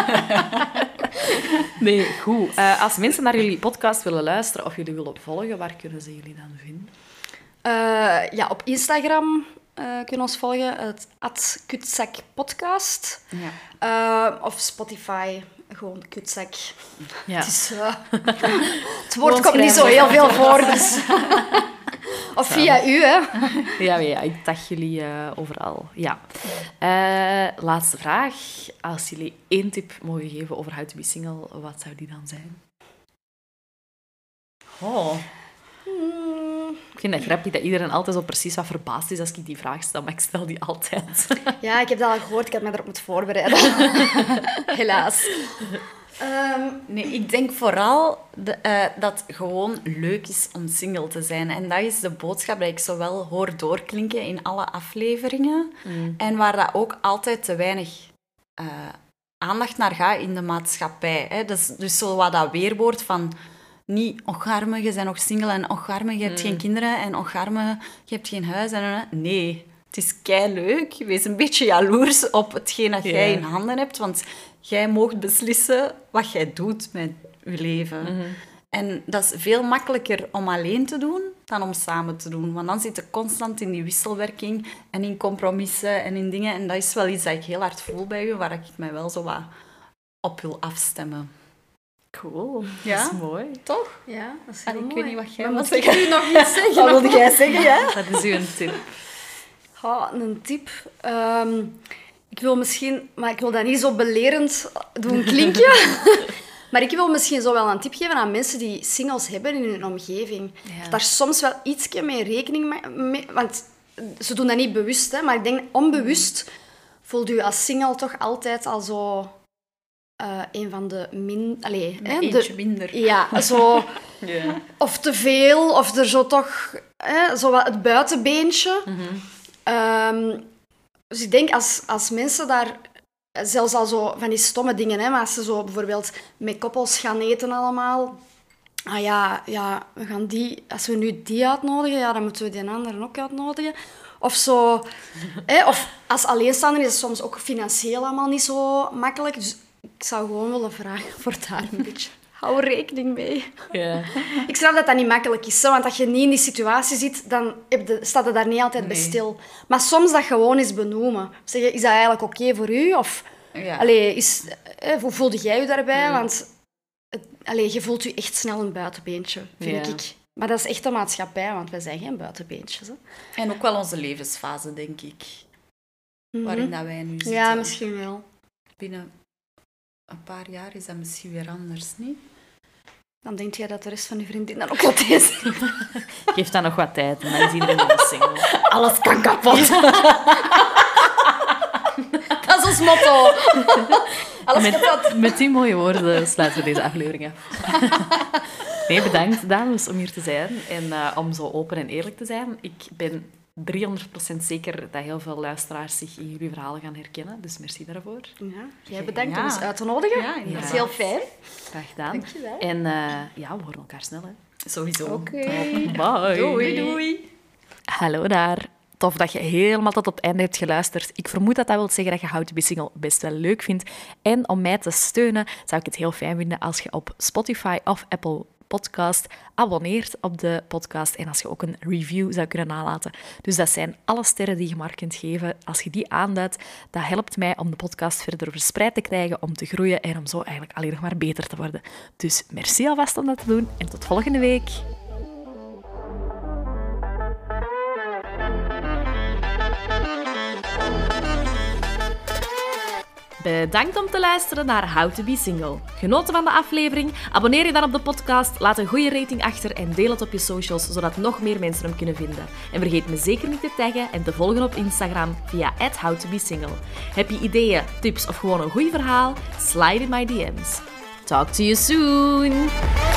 Nee, goed. Als mensen naar jullie podcast willen luisteren of jullie willen volgen, waar kunnen ze jullie dan vinden? Ja, op Instagram kunnen ons volgen. Het @kutzakpodcast. Ja. Of Spotify. Gewoon kutzak. Ja. Het woord komt niet zo heel veel voor. Dus. Of via u, hè. Ja, ik tag jullie overal. Ja. Laatste vraag. Als jullie 1 tip mogen geven over How to be Single, wat zou die dan zijn? Oh. Ik vind dat grappig dat iedereen altijd zo precies wat verbaasd is als ik die vraag stel, maar ik stel die altijd. Ja, ik heb dat al gehoord. Ik had me erop moeten voorbereiden. Helaas. Nee, ik denk vooral dat het gewoon leuk is om single te zijn. En dat is de boodschap die ik zo wel hoor doorklinken in alle afleveringen. En waar dat ook altijd te weinig aandacht naar gaat in de maatschappij. Hè. Dus zo wat dat weerwoord van... Niet, och arme, je bent nog single en och arme, je hebt geen kinderen en och arme, je hebt geen huis. Nee, het is keileuk. Wees een beetje jaloers op hetgeen dat jij in handen hebt, want jij moogt beslissen wat jij doet met je leven. En dat is veel makkelijker om alleen te doen dan om samen te doen. Want dan zit je constant in die wisselwerking en in compromissen en in dingen. En dat is wel iets dat ik heel hard voel bij je, waar ik mij wel zo wat op wil afstemmen. Cool, Ja? dat is mooi. Toch? Ja, dat is En heel ik mooi. weet niet wat jij Maar wil moet ik zeggen. nu nog iets zeggen? Wat wilde jij zeggen, ja? Dat is uw tip. Een tip. Ik wil misschien... Maar ik wil dat niet zo belerend doen klinken. Maar ik wil misschien zo wel een tip geven aan mensen die singles hebben in hun omgeving. Ja. Daar soms wel ietsje mee rekening mee... Want ze doen dat niet bewust, hè, maar ik denk onbewust voelt u als single toch altijd al zo... een van de Eentje minder. Ja, zo... Ja. Of te veel, of er zo toch... zo wat het buitenbeentje. Dus ik denk, als mensen daar... Zelfs al zo van die stomme dingen, hè, maar als ze zo bijvoorbeeld met koppels gaan eten allemaal... Ah ja, we gaan die... Als we nu die uitnodigen, ja, dan moeten we die anderen ook uitnodigen. Of zo... of als alleenstaander is het soms ook financieel allemaal niet zo makkelijk. Dus ik zou gewoon willen vragen voor daar een beetje... Hou er rekening mee. Ja. Ik snap dat dat niet makkelijk is, hè, want als je niet in die situatie zit, dan staat het daar niet altijd bij stil. Maar soms dat gewoon eens benoemen. Zeggen, is dat eigenlijk oké voor u? Of, Ja. hoe voelde jij je daarbij? Want je voelt je echt snel een buitenbeentje, vind ik. Maar dat is echt de maatschappij, want wij zijn geen buitenbeentjes. Hè. En ook wel onze levensfase, denk ik. Waarin dat wij nu zitten. Ja, misschien wel. Binnen een paar jaar is dat misschien weer anders, niet? Dan denk jij dat de rest van je vriendinnen ook dat is. Geef dan nog wat tijd en dan is iedereen weer single. Alles kan kapot. Dat is ons motto. Alles kapot. Met die mooie woorden sluiten we deze aflevering af. Nee, bedankt dames om hier te zijn en om zo open en eerlijk te zijn. Ik ben 300% zeker dat heel veel luisteraars zich in jullie verhalen gaan herkennen, dus merci daarvoor. Ja, jij bedankt om Ja. ons uit te nodigen. Ja, Dat is inderdaad. heel fijn. Graag gedaan. Dankjewel. En we horen elkaar snel, hè. Sowieso. Oké. Bye. Doei. Hallo daar. Tof dat je helemaal tot op het einde hebt geluisterd. Ik vermoed dat dat wil zeggen dat je How to be Single best wel leuk vindt. En om mij te steunen zou ik het heel fijn vinden als je op Spotify of Apple Podcast abonneert op de podcast en als je ook een review zou kunnen nalaten. Dus dat zijn alle sterren die je maar kunt geven. Als je die aanduidt, dat helpt mij om de podcast verder verspreid te krijgen, om te groeien en om zo eigenlijk alleen nog maar beter te worden. Dus merci alvast om dat te doen en tot volgende week. Bedankt om te luisteren naar How to be Single. Genoten van de aflevering? Abonneer je dan op de podcast, laat een goede rating achter en deel het op je socials, zodat nog meer mensen hem kunnen vinden. En vergeet me zeker niet te taggen en te volgen op Instagram via @howtobesingle. Heb je ideeën, tips of gewoon een goed verhaal? Slide in my DM's. Talk to you soon!